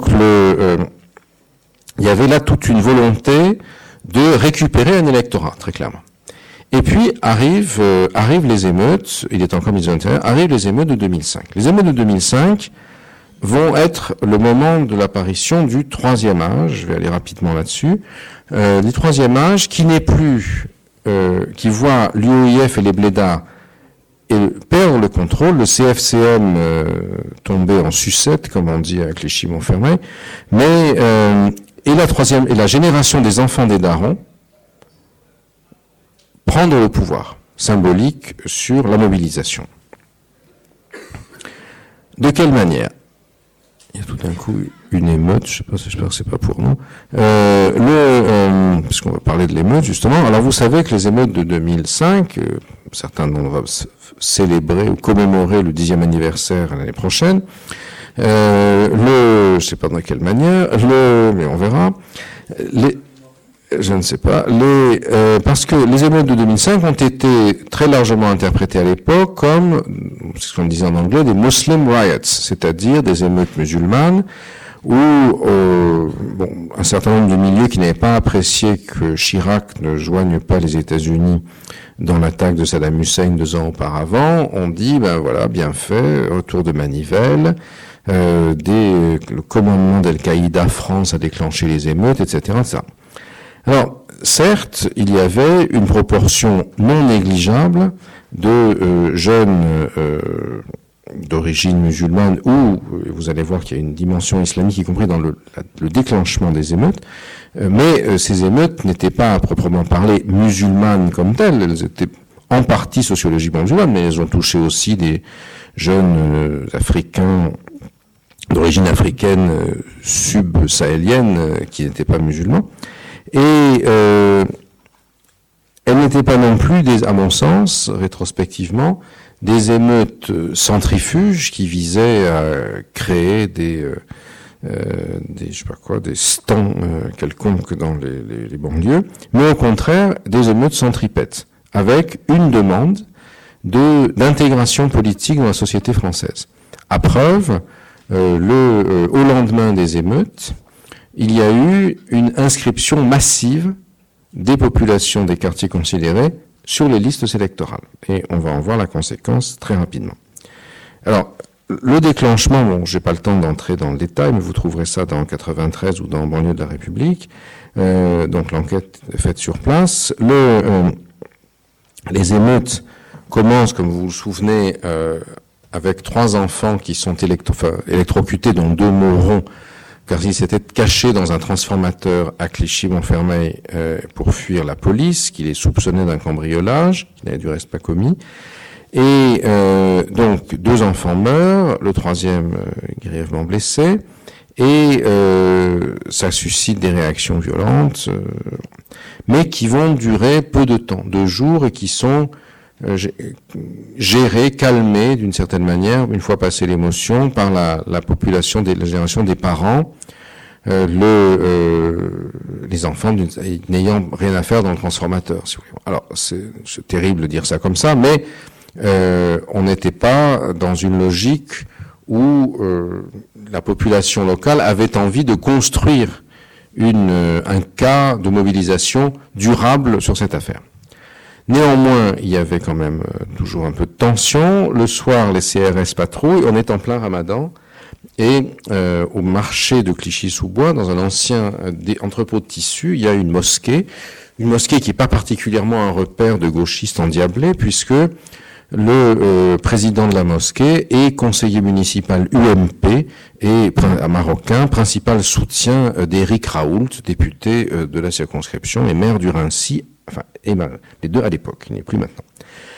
il y avait là toute une volonté de récupérer un électorat, très clairement. Et puis arrivent les émeutes, il est encore ministre de l'Intérieur, arrivent les émeutes de 2005. Les émeutes de 2005 vont être le moment de l'apparition du troisième âge, je vais aller rapidement là-dessus, du troisième âge qui n'est plus, qui voit l'UOIF et les blédards perdre le contrôle, le CFCM tomber en sucette, comme on dit à Clichy-Montfermeil, mais et la génération des enfants des darons prendre le pouvoir symbolique sur la mobilisation. De quelle manière? Il y a tout d'un coup une émeute, j'espère que c'est pas pour nous. Parce qu'on va parler de l'émeute justement. Alors vous savez que les émeutes de 2005, certains d'entre nous vont célébrer ou commémorer le 10e anniversaire l'année prochaine. Je sais pas de quelle manière, mais on verra. Je ne sais pas. Parce que les émeutes de 2005 ont été très largement interprétées à l'époque comme, ce qu'on disait en anglais, des Muslim riots, c'est-à-dire des émeutes musulmanes où un certain nombre de milieux qui n'avaient pas apprécié que Chirac ne joigne pas les États-Unis dans l'attaque de Saddam Hussein 2 ans auparavant, ont dit, ben voilà, bien fait, retour de manivelle. Le commandement d'Al-Qaïda France a déclenché les émeutes, etc., etc. Alors, certes, il y avait une proportion non négligeable de jeunes d'origine musulmane où, vous allez voir qu'il y a une dimension islamique, y compris dans le déclenchement des émeutes, mais ces émeutes n'étaient pas à proprement parler musulmanes comme telles, elles étaient en partie sociologiquement musulmanes, mais elles ont touché aussi des jeunes africains d'origine africaine sub-sahélienne qui n'étaient pas musulmans. Et elles n'étaient pas non plus, à mon sens, rétrospectivement, des émeutes centrifuges qui visaient à créer des stands quelconques dans les banlieues, mais au contraire des émeutes centripètes, avec une demande d'intégration politique dans la société française. À preuve, au lendemain des émeutes, il y a eu une inscription massive des populations des quartiers considérés sur les listes électorales. Et on va en voir la conséquence très rapidement. Alors, le déclenchement, j'ai pas le temps d'entrer dans le détail, mais vous trouverez ça dans 93 ou dans Banlieue de la République. Donc l'enquête est faite sur place. Les émeutes commencent, comme vous vous souvenez, avec 3 enfants qui sont électrocutés, dont 2 mourront, car ils s'étaient cachés dans un transformateur à Clichy-Montfermeil pour fuir la police, qui les soupçonnait d'un cambriolage, qui n'avait du reste pas commis. Et donc 2 enfants meurent, le 3e grièvement blessé, et ça suscite des réactions violentes, mais qui vont durer peu de temps, 2 jours, et qui sont gérés, calmés d'une certaine manière, une fois passée l'émotion, par la population, la génération des parents, les enfants n'ayant rien à faire dans le transformateur. Si vous voulez. Alors c'est terrible de dire ça comme ça, mais on n'était pas dans une logique où la population locale avait envie de construire un cas de mobilisation durable sur cette affaire. Néanmoins, il y avait quand même toujours un peu de tension. Le soir, les CRS patrouillent. On est en plein Ramadan. Et au marché de Clichy-sous-Bois, dans un ancien entrepôt de tissus, il y a une mosquée qui n'est pas particulièrement un repère de gauchistes endiablés, puisque le président de la mosquée et conseiller municipal UMP et marocain, principal soutien d'Éric Raoult, député de la circonscription et maire du Raincy, enfin, les deux à l'époque, il n'est plus maintenant.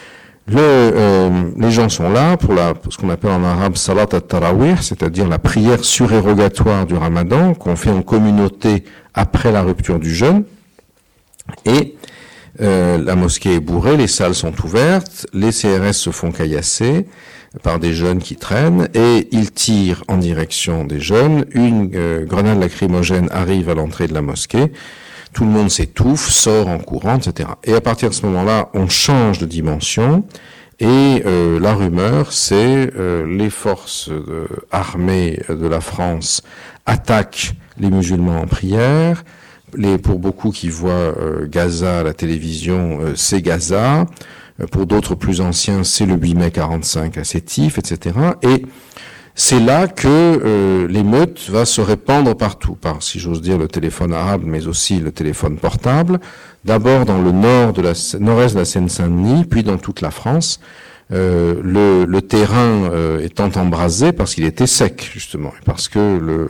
Les gens sont là pour ce qu'on appelle en arabe salat at-tarawih, c'est-à-dire la prière surérogatoire du Ramadan qu'on fait en communauté après la rupture du jeûne. Et la mosquée est bourrée, les salles sont ouvertes, les CRS se font caillasser par des jeunes qui traînent et ils tirent en direction des jeunes. Une grenade lacrymogène arrive à l'entrée de la mosquée. Tout le monde s'étouffe, sort en courant, etc. Et à partir de ce moment-là, on change de dimension et la rumeur, c'est les forces armées de la France attaquent les musulmans en prière. Pour beaucoup qui voient Gaza à la télévision, c'est Gaza. Pour d'autres plus anciens, c'est le 8 mai 45 à Sétif, etc. Et c'est là que l'émeute va se répandre partout, par, si j'ose dire, le téléphone arabe, mais aussi le téléphone portable. D'abord dans le nord-est de la Seine-Saint-Denis, puis dans toute la France. Le terrain étant embrasé parce qu'il était sec, justement, parce que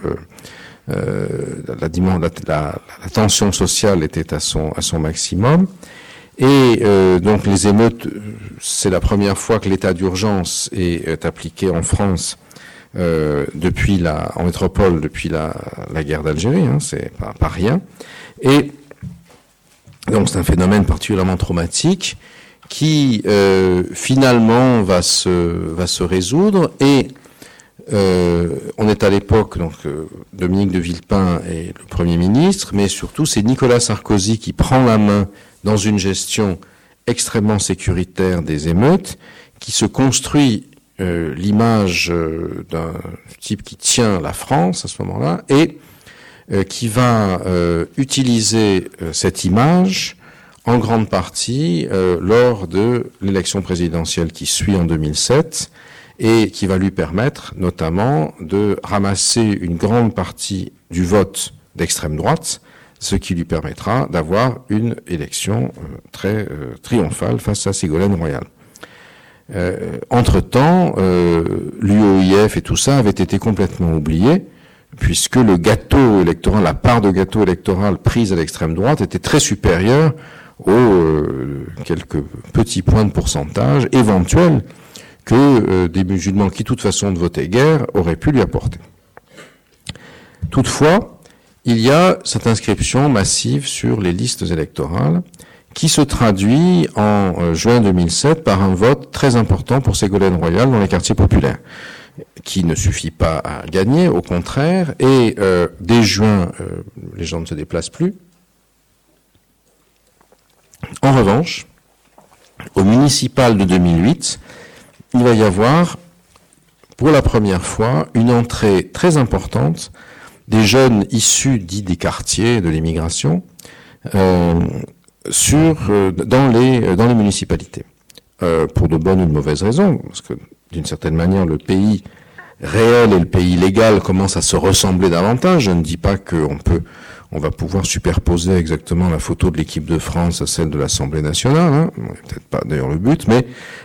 la tension sociale était à son maximum. Et donc les émeutes, c'est la première fois que l'état d'urgence est appliqué en France en métropole depuis la guerre d'Algérie, hein, c'est pas rien. Et donc c'est un phénomène particulièrement traumatique qui finalement va se résoudre et on est à l'époque, donc Dominique de Villepin est le Premier ministre, mais surtout c'est Nicolas Sarkozy qui prend la main dans une gestion extrêmement sécuritaire des émeutes, qui se construit l'image d'un type qui tient la France à ce moment-là, et qui va utiliser cette image en grande partie lors de l'élection présidentielle qui suit en 2007, et qui va lui permettre notamment de ramasser une grande partie du vote d'extrême droite, ce qui lui permettra d'avoir une élection très triomphale face à Ségolène Royal. Entre-temps, l'UOIF et tout ça avait été complètement oublié, puisque le gâteau électoral, la part de gâteau électoral prise à l'extrême droite était très supérieure aux quelques petits points de pourcentage éventuels que des musulmans qui, de toute façon, ne votaient guère, auraient pu lui apporter. Toutefois, il y a cette inscription massive sur les listes électorales qui se traduit en juin 2007 par un vote très important pour Ségolène Royal dans les quartiers populaires, qui ne suffit pas à gagner, au contraire, et dès juin, les gens ne se déplacent plus. En revanche, au municipal de 2008, il va y avoir, pour la première fois, une entrée très importante des jeunes issus dits des quartiers de l'immigration dans les municipalités. Pour de bonnes ou de mauvaises raisons, parce que d'une certaine manière, le pays réel et le pays légal commencent à se ressembler davantage. Je ne dis pas on va pouvoir superposer exactement la photo de l'équipe de France à celle de l'Assemblée nationale, hein. Peut-être pas d'ailleurs le but, mais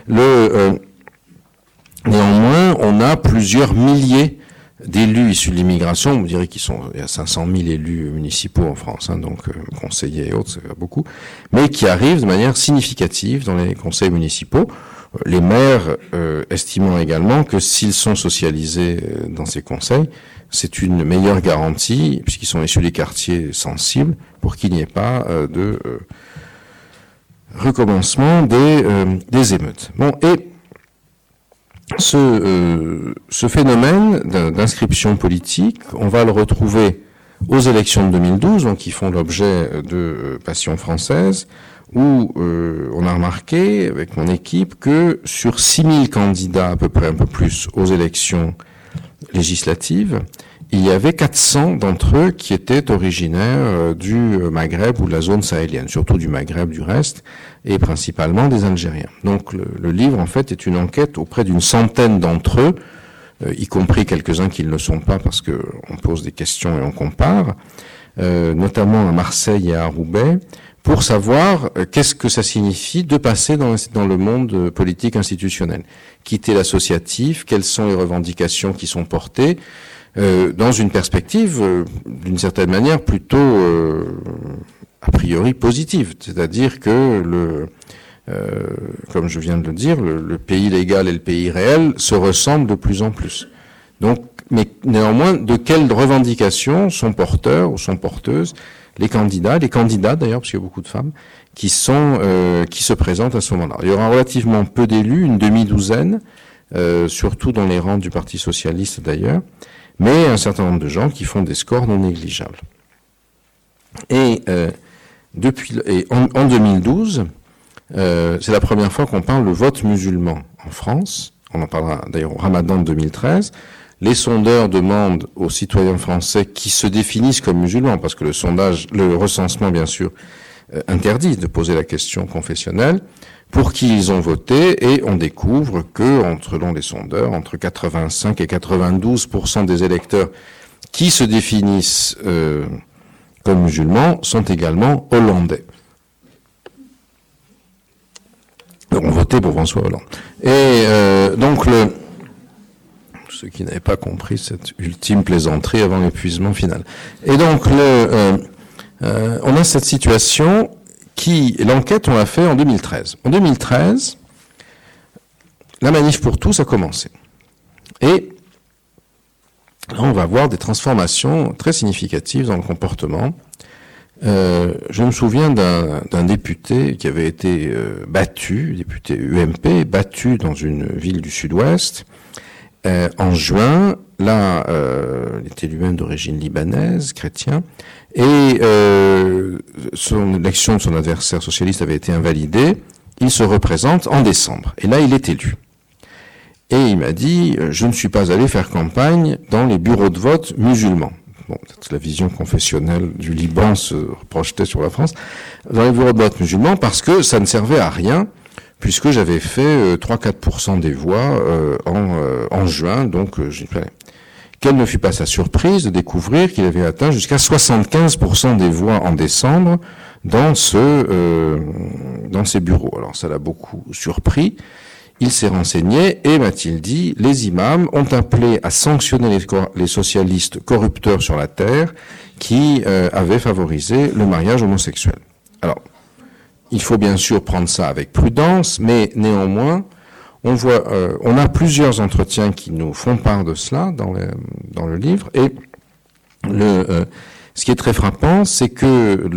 néanmoins, on a plusieurs milliers d'élus issus de l'immigration. On dirait il y a 500 000 élus municipaux en France, hein, donc conseillers et autres, c'est beaucoup, mais qui arrivent de manière significative dans les conseils municipaux. Les maires estimant également que s'ils sont socialisés dans ces conseils, c'est une meilleure garantie, puisqu'ils sont issus des quartiers sensibles, pour qu'il n'y ait pas de recommencement des émeutes. Bon, et ce phénomène d'inscription politique, on va le retrouver aux élections de 2012, donc qui font l'objet de Passion française, où on a remarqué avec mon équipe que sur 6000 candidats à peu près, un peu plus, aux élections législatives, il y avait 400 d'entre eux qui étaient originaires du Maghreb ou de la zone sahélienne, surtout du Maghreb du reste, et principalement des Algériens. Donc le livre, en fait, est une enquête auprès d'une centaine d'entre eux, y compris quelques-uns qui ne le sont pas parce qu'on pose des questions et on compare, notamment à Marseille et à Roubaix, pour savoir qu'est-ce que ça signifie de passer dans le monde politique institutionnel. Quitter l'associatif, quelles sont les revendications qui sont portées, dans une perspective, d'une certaine manière, plutôt a priori positive. C'est-à-dire que comme je viens de le dire, le pays légal et le pays réel se ressemblent de plus en plus. Donc, mais néanmoins, de quelles revendications sont porteurs ou sont porteuses les candidats d'ailleurs, parce qu'il y a beaucoup de femmes, qui se présentent à ce moment-là. Il y aura relativement peu d'élus, une demi-douzaine, surtout dans les rangs du Parti socialiste d'ailleurs, mais un certain nombre de gens qui font des scores non négligeables. Et en 2012, c'est la première fois qu'on parle de vote musulman en France. On en parlera d'ailleurs au Ramadan de 2013. Les sondeurs demandent aux citoyens français qui se définissent comme musulmans, parce que le recensement, bien sûr, interdit de poser la question confessionnelle, pour qui ils ont voté, et on découvre que, selon les sondeurs, entre 85 et 92% des électeurs qui se définissent comme musulmans sont également hollandais. Donc on votait pour François Hollande. Et donc ceux qui n'avaient pas compris cette ultime plaisanterie avant l'épuisement final. Et donc on a cette situation l'enquête on l'a fait en 2013. En 2013, la manif pour tous a commencé. Et là, on va voir des transformations très significatives dans le comportement. Je me souviens d'un député qui avait été député UMP, battu dans une ville du Sud-Ouest en juin. Là, il était lui-même d'origine libanaise, chrétien, et l'élection de son adversaire socialiste avait été invalidée. Il se représente en décembre, et là, il est élu. Et il m'a dit, je ne suis pas allé faire campagne dans les bureaux de vote musulmans. Bon, peut-être la vision confessionnelle du Liban se projetait sur la France, dans les bureaux de vote musulmans, parce que ça ne servait à rien, puisque j'avais fait 3-4% des voix en juin, donc j'y allais. Quelle ne fut pas sa surprise de découvrir qu'il avait atteint jusqu'à 75% des voix en décembre dans ces bureaux. Alors ça l'a beaucoup surpris. Il s'est renseigné et, m'a-t-il dit, les imams ont appelé à sanctionner les socialistes corrupteurs sur la terre qui avaient favorisé le mariage homosexuel. Alors, il faut bien sûr prendre ça avec prudence, mais néanmoins, on a plusieurs entretiens qui nous font part de cela dans le livre, et ce qui est très frappant, c'est que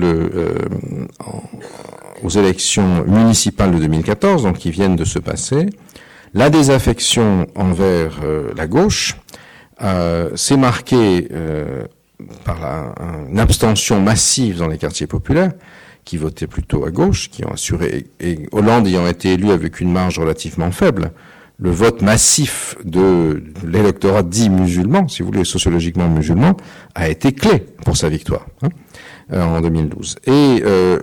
aux élections municipales de 2014, donc qui viennent de se passer, la désaffection envers la gauche s'est marquée par une abstention massive dans les quartiers populaires, qui votaient plutôt à gauche, qui ont assuré, et Hollande ayant été élu avec une marge relativement faible, le vote massif de l'électorat dit musulman, si vous voulez, sociologiquement musulman, a été clé pour sa victoire en 2012. Et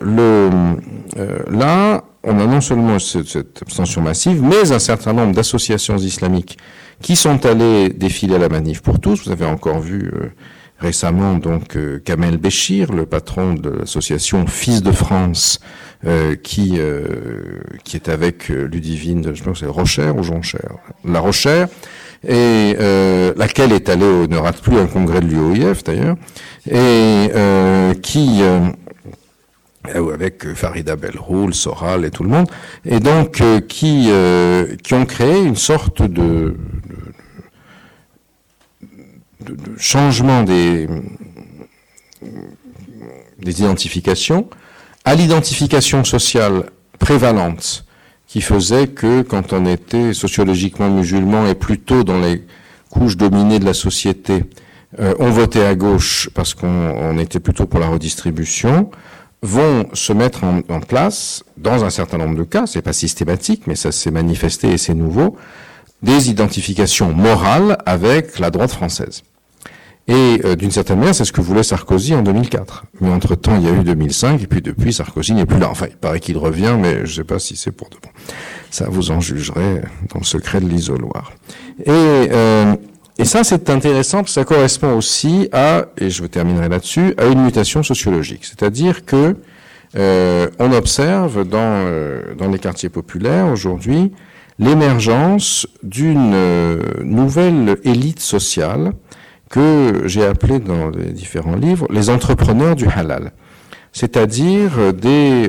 là, on a non seulement cette abstention massive, mais un certain nombre d'associations islamiques qui sont allées défiler à la manif pour tous. Vous avez encore vu récemment donc Kamel Béchir, le patron de l'association Fils de France, qui est avec Ludivine, je pense que c'est Rochère ou Jonchère, La Rochère, et laquelle est allée, ne rate plus un congrès de l'UOIF d'ailleurs, et avec Farida Belroul, Soral et tout le monde, et donc qui ont créé une sorte de changement des identifications à l'identification sociale prévalente, qui faisait que quand on était sociologiquement musulman et plutôt dans les couches dominées de la société, on votait à gauche parce qu'on était plutôt pour la redistribution, vont se mettre en place, dans un certain nombre de cas, c'est pas systématique, mais ça s'est manifesté et c'est nouveau, des identifications morales avec la droite française. Et d'une certaine manière, c'est ce que voulait Sarkozy en 2004. Mais entre-temps, il y a eu 2005, et puis depuis, Sarkozy n'est plus là. Enfin, il paraît qu'il revient, mais je ne sais pas si c'est pour de bon. Ça, vous en jugerez dans le secret de l'isoloir. Et ça, c'est intéressant, parce que ça correspond aussi et je terminerai là-dessus, à une mutation sociologique. C'est-à-dire que on observe dans les quartiers populaires aujourd'hui l'émergence d'une nouvelle élite sociale que j'ai appelée dans les différents livres les entrepreneurs du halal, c'est-à-dire des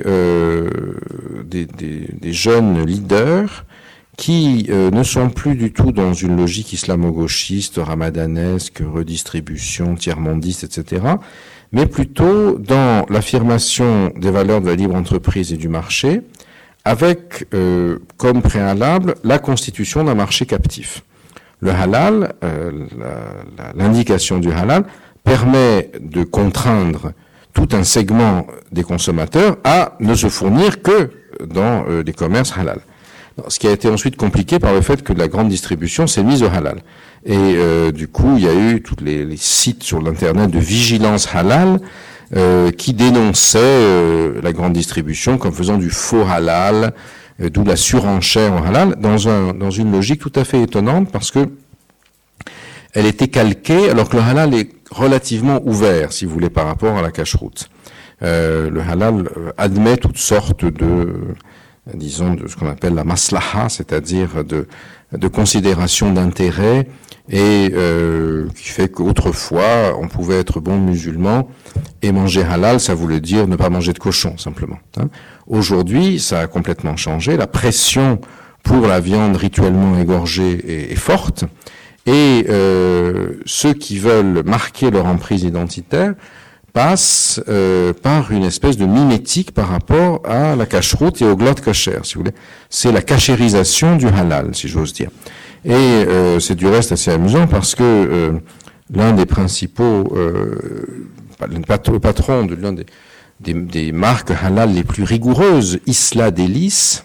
jeunes leaders qui ne sont plus du tout dans une logique islamo-gauchiste, ramadanesque, redistribution, tiers-mondiste, etc., mais plutôt dans l'affirmation des valeurs de la libre entreprise et du marché, avec comme préalable la constitution d'un marché captif. Le halal, l'indication du halal, permet de contraindre tout un segment des consommateurs à ne se fournir que dans les commerces halal. Ce qui a été ensuite compliqué par le fait que la grande distribution s'est mise au halal. Et du coup, il y a eu tous les sites sur l'internet de vigilance halal qui dénonçaient la grande distribution comme faisant du faux halal, d'où la surenchère au halal, dans une logique tout à fait étonnante parce que elle était calquée, alors que le halal est relativement ouvert, si vous voulez, par rapport à la cacheroute. Le halal admet toutes sortes de ce qu'on appelle la maslaha, c'est-à-dire de considération d'intérêt, et qui fait qu'autrefois, on pouvait être bon musulman et manger halal, ça voulait dire ne pas manger de cochon, simplement. Aujourd'hui, ça a complètement changé. La pression pour la viande rituellement égorgée est forte, et ceux qui veulent marquer leur emprise identitaire passe par une espèce de mimétique par rapport à la cacheroute et au glot kasher, si vous voulez. C'est la cachérisation du halal, si j'ose dire. Et c'est du reste assez amusant parce que l'un des principaux patrons de l'un des marques halal les plus rigoureuses, Isla Délice,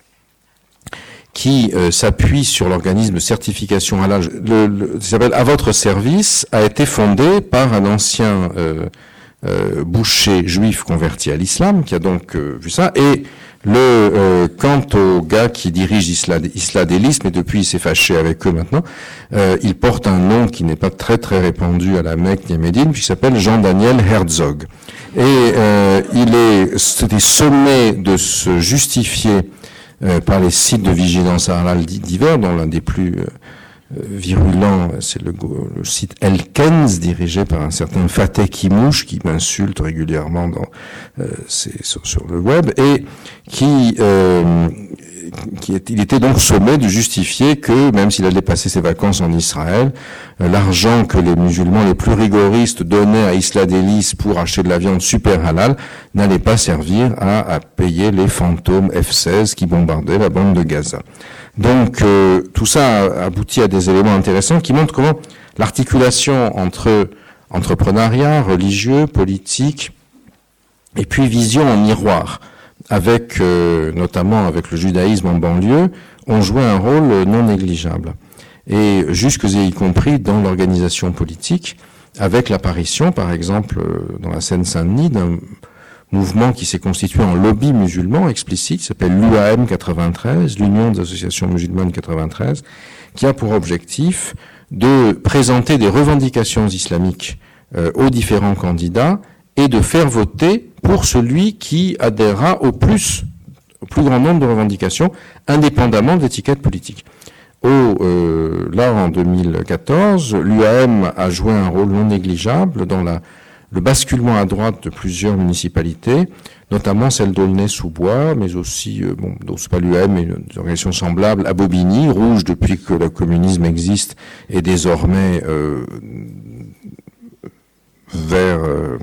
qui s'appuie sur l'organisme de certification halal, s'appelle À votre service, a été fondé par un ancien boucher juif converti à l'islam, qui a donc vu ça, et quant au gars qui dirige Isla Délice, mais depuis il s'est fâché avec eux maintenant, il porte un nom qui n'est pas très très répandu à la Mecque ni à Médine, puis il s'appelle Jean-Daniel Herzog. Et c'était sommé de se justifier par les sites de vigilance halal divers, dont l'un des plus virulent, c'est le site El-Kenz, dirigé par un certain Fateh Kimouche, qui m'insulte régulièrement sur le web, et il était donc sommé de justifier que, même s'il allait passer ses vacances en Israël, l'argent que les musulmans les plus rigoristes donnaient à Isla Délice pour acheter de la viande super halal n'allait pas servir à payer les fantômes F-16 qui bombardaient la bande de Gaza. Donc tout ça aboutit à des éléments intéressants qui montrent comment l'articulation entre entrepreneuriat, religieux, politique, et puis vision en miroir, notamment avec le judaïsme en banlieue, ont joué un rôle non négligeable. Et jusque et y compris dans l'organisation politique, avec l'apparition, par exemple, dans la Seine-Saint-Denis, d'un mouvement qui s'est constitué en lobby musulman explicite, qui s'appelle l'UAM 93, l'Union des associations musulmanes 93, qui a pour objectif de présenter des revendications islamiques aux différents candidats et de faire voter pour celui qui adhérera au plus grand nombre de revendications, indépendamment de l'étiquette politique. Là, en 2014, l'UAM a joué un rôle non négligeable dans le basculement à droite de plusieurs municipalités, notamment celle d'Aulnay-sous-Bois, mais aussi, c'est pas l'UAM, mais une organisation semblable à Bobigny, rouge depuis que le communisme existe, et désormais vert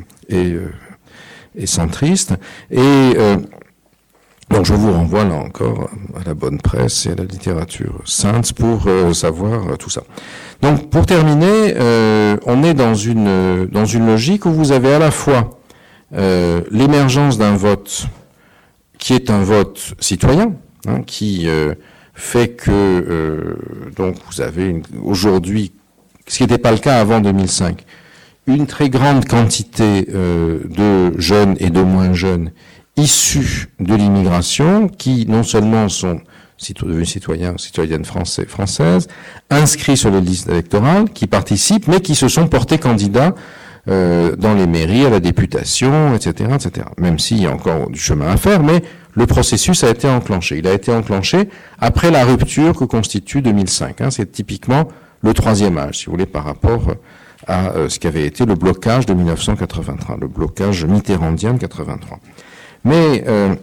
et centriste. Et donc je vous renvoie là encore à la bonne presse et à la littérature sainte pour savoir tout ça. Donc pour terminer, on est dans une logique où vous avez à la fois l'émergence d'un vote qui est un vote citoyen, qui fait que donc vous avez aujourd'hui, ce qui n'était pas le cas avant 2005, une très grande quantité de jeunes et de moins jeunes issus de l'immigration, qui non seulement sont devenus citoyennes françaises, inscrits sur les listes électorales, qui participent, mais qui se sont portés candidats dans les mairies, à la députation, etc., etc. Même s'il y a encore du chemin à faire, mais le processus a été enclenché. Il a été enclenché après la rupture que constitue 2005. C'est typiquement le troisième âge, si vous voulez, par rapport à ce qu'avait été le blocage de 1983, le blocage mitterrandien de 83. Mais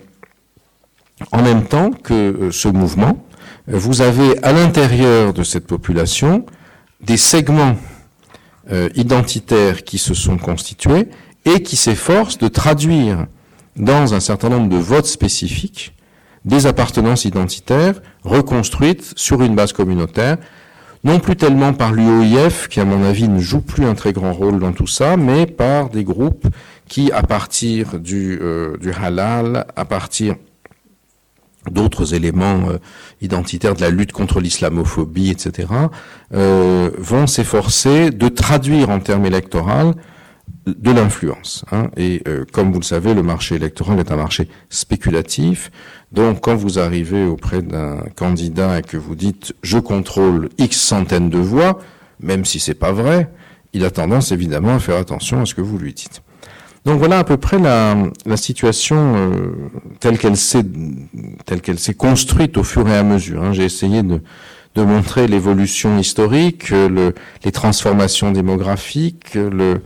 en même temps que ce mouvement, vous avez à l'intérieur de cette population des segments identitaires qui se sont constitués et qui s'efforcent de traduire dans un certain nombre de votes spécifiques des appartenances identitaires reconstruites sur une base communautaire, non plus tellement par l'UOIF, qui à mon avis ne joue plus un très grand rôle dans tout ça, mais par des groupes qui, à partir du halal, à partir d'autres éléments identitaires de la lutte contre l'islamophobie, etc., vont s'efforcer de traduire en termes électoraux de l'influence. Et comme vous le savez, le marché électoral est un marché spéculatif. Donc, quand vous arrivez auprès d'un candidat et que vous dites « je contrôle X centaines de voix », même si c'est pas vrai, il a tendance évidemment à faire attention à ce que vous lui dites. Donc voilà à peu près la situation telle qu'elle s'est construite au fur et à mesure. J'ai essayé de montrer l'évolution historique, les transformations démographiques,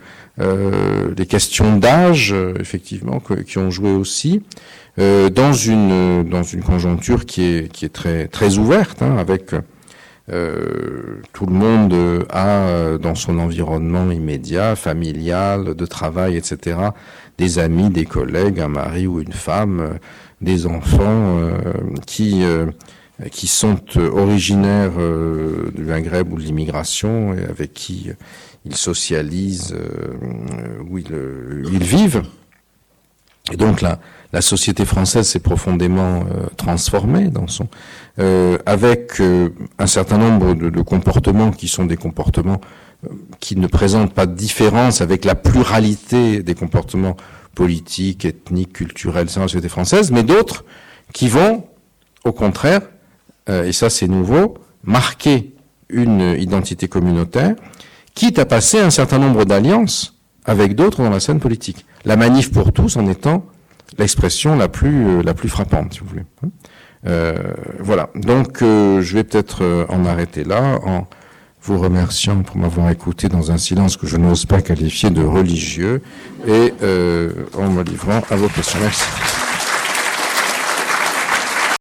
les questions d'âge, effectivement, qui ont joué aussi, dans une conjoncture qui est très très ouverte, avec tout le monde a dans son environnement immédiat, familial, de travail, etc., des amis, des collègues, un mari ou une femme, des enfants qui sont originaires du Maghreb ou de l'immigration et avec qui ils socialisent, où ils vivent. Et donc la société française s'est profondément transformée avec un certain nombre de comportements qui sont des comportements qui ne présentent pas de différence avec la pluralité des comportements politiques, ethniques, culturels dans la société française, mais d'autres qui vont, au contraire, et ça c'est nouveau, marquer une identité communautaire, quitte à passer un certain nombre d'alliances avec d'autres dans la scène politique. La manif pour tous en étant l'expression la plus frappante, si vous voulez. Voilà. Donc, je vais peut-être en arrêter là, en vous remerciant pour m'avoir écouté dans un silence que je n'ose pas qualifier de religieux, et en me livrant à vos questions. Merci.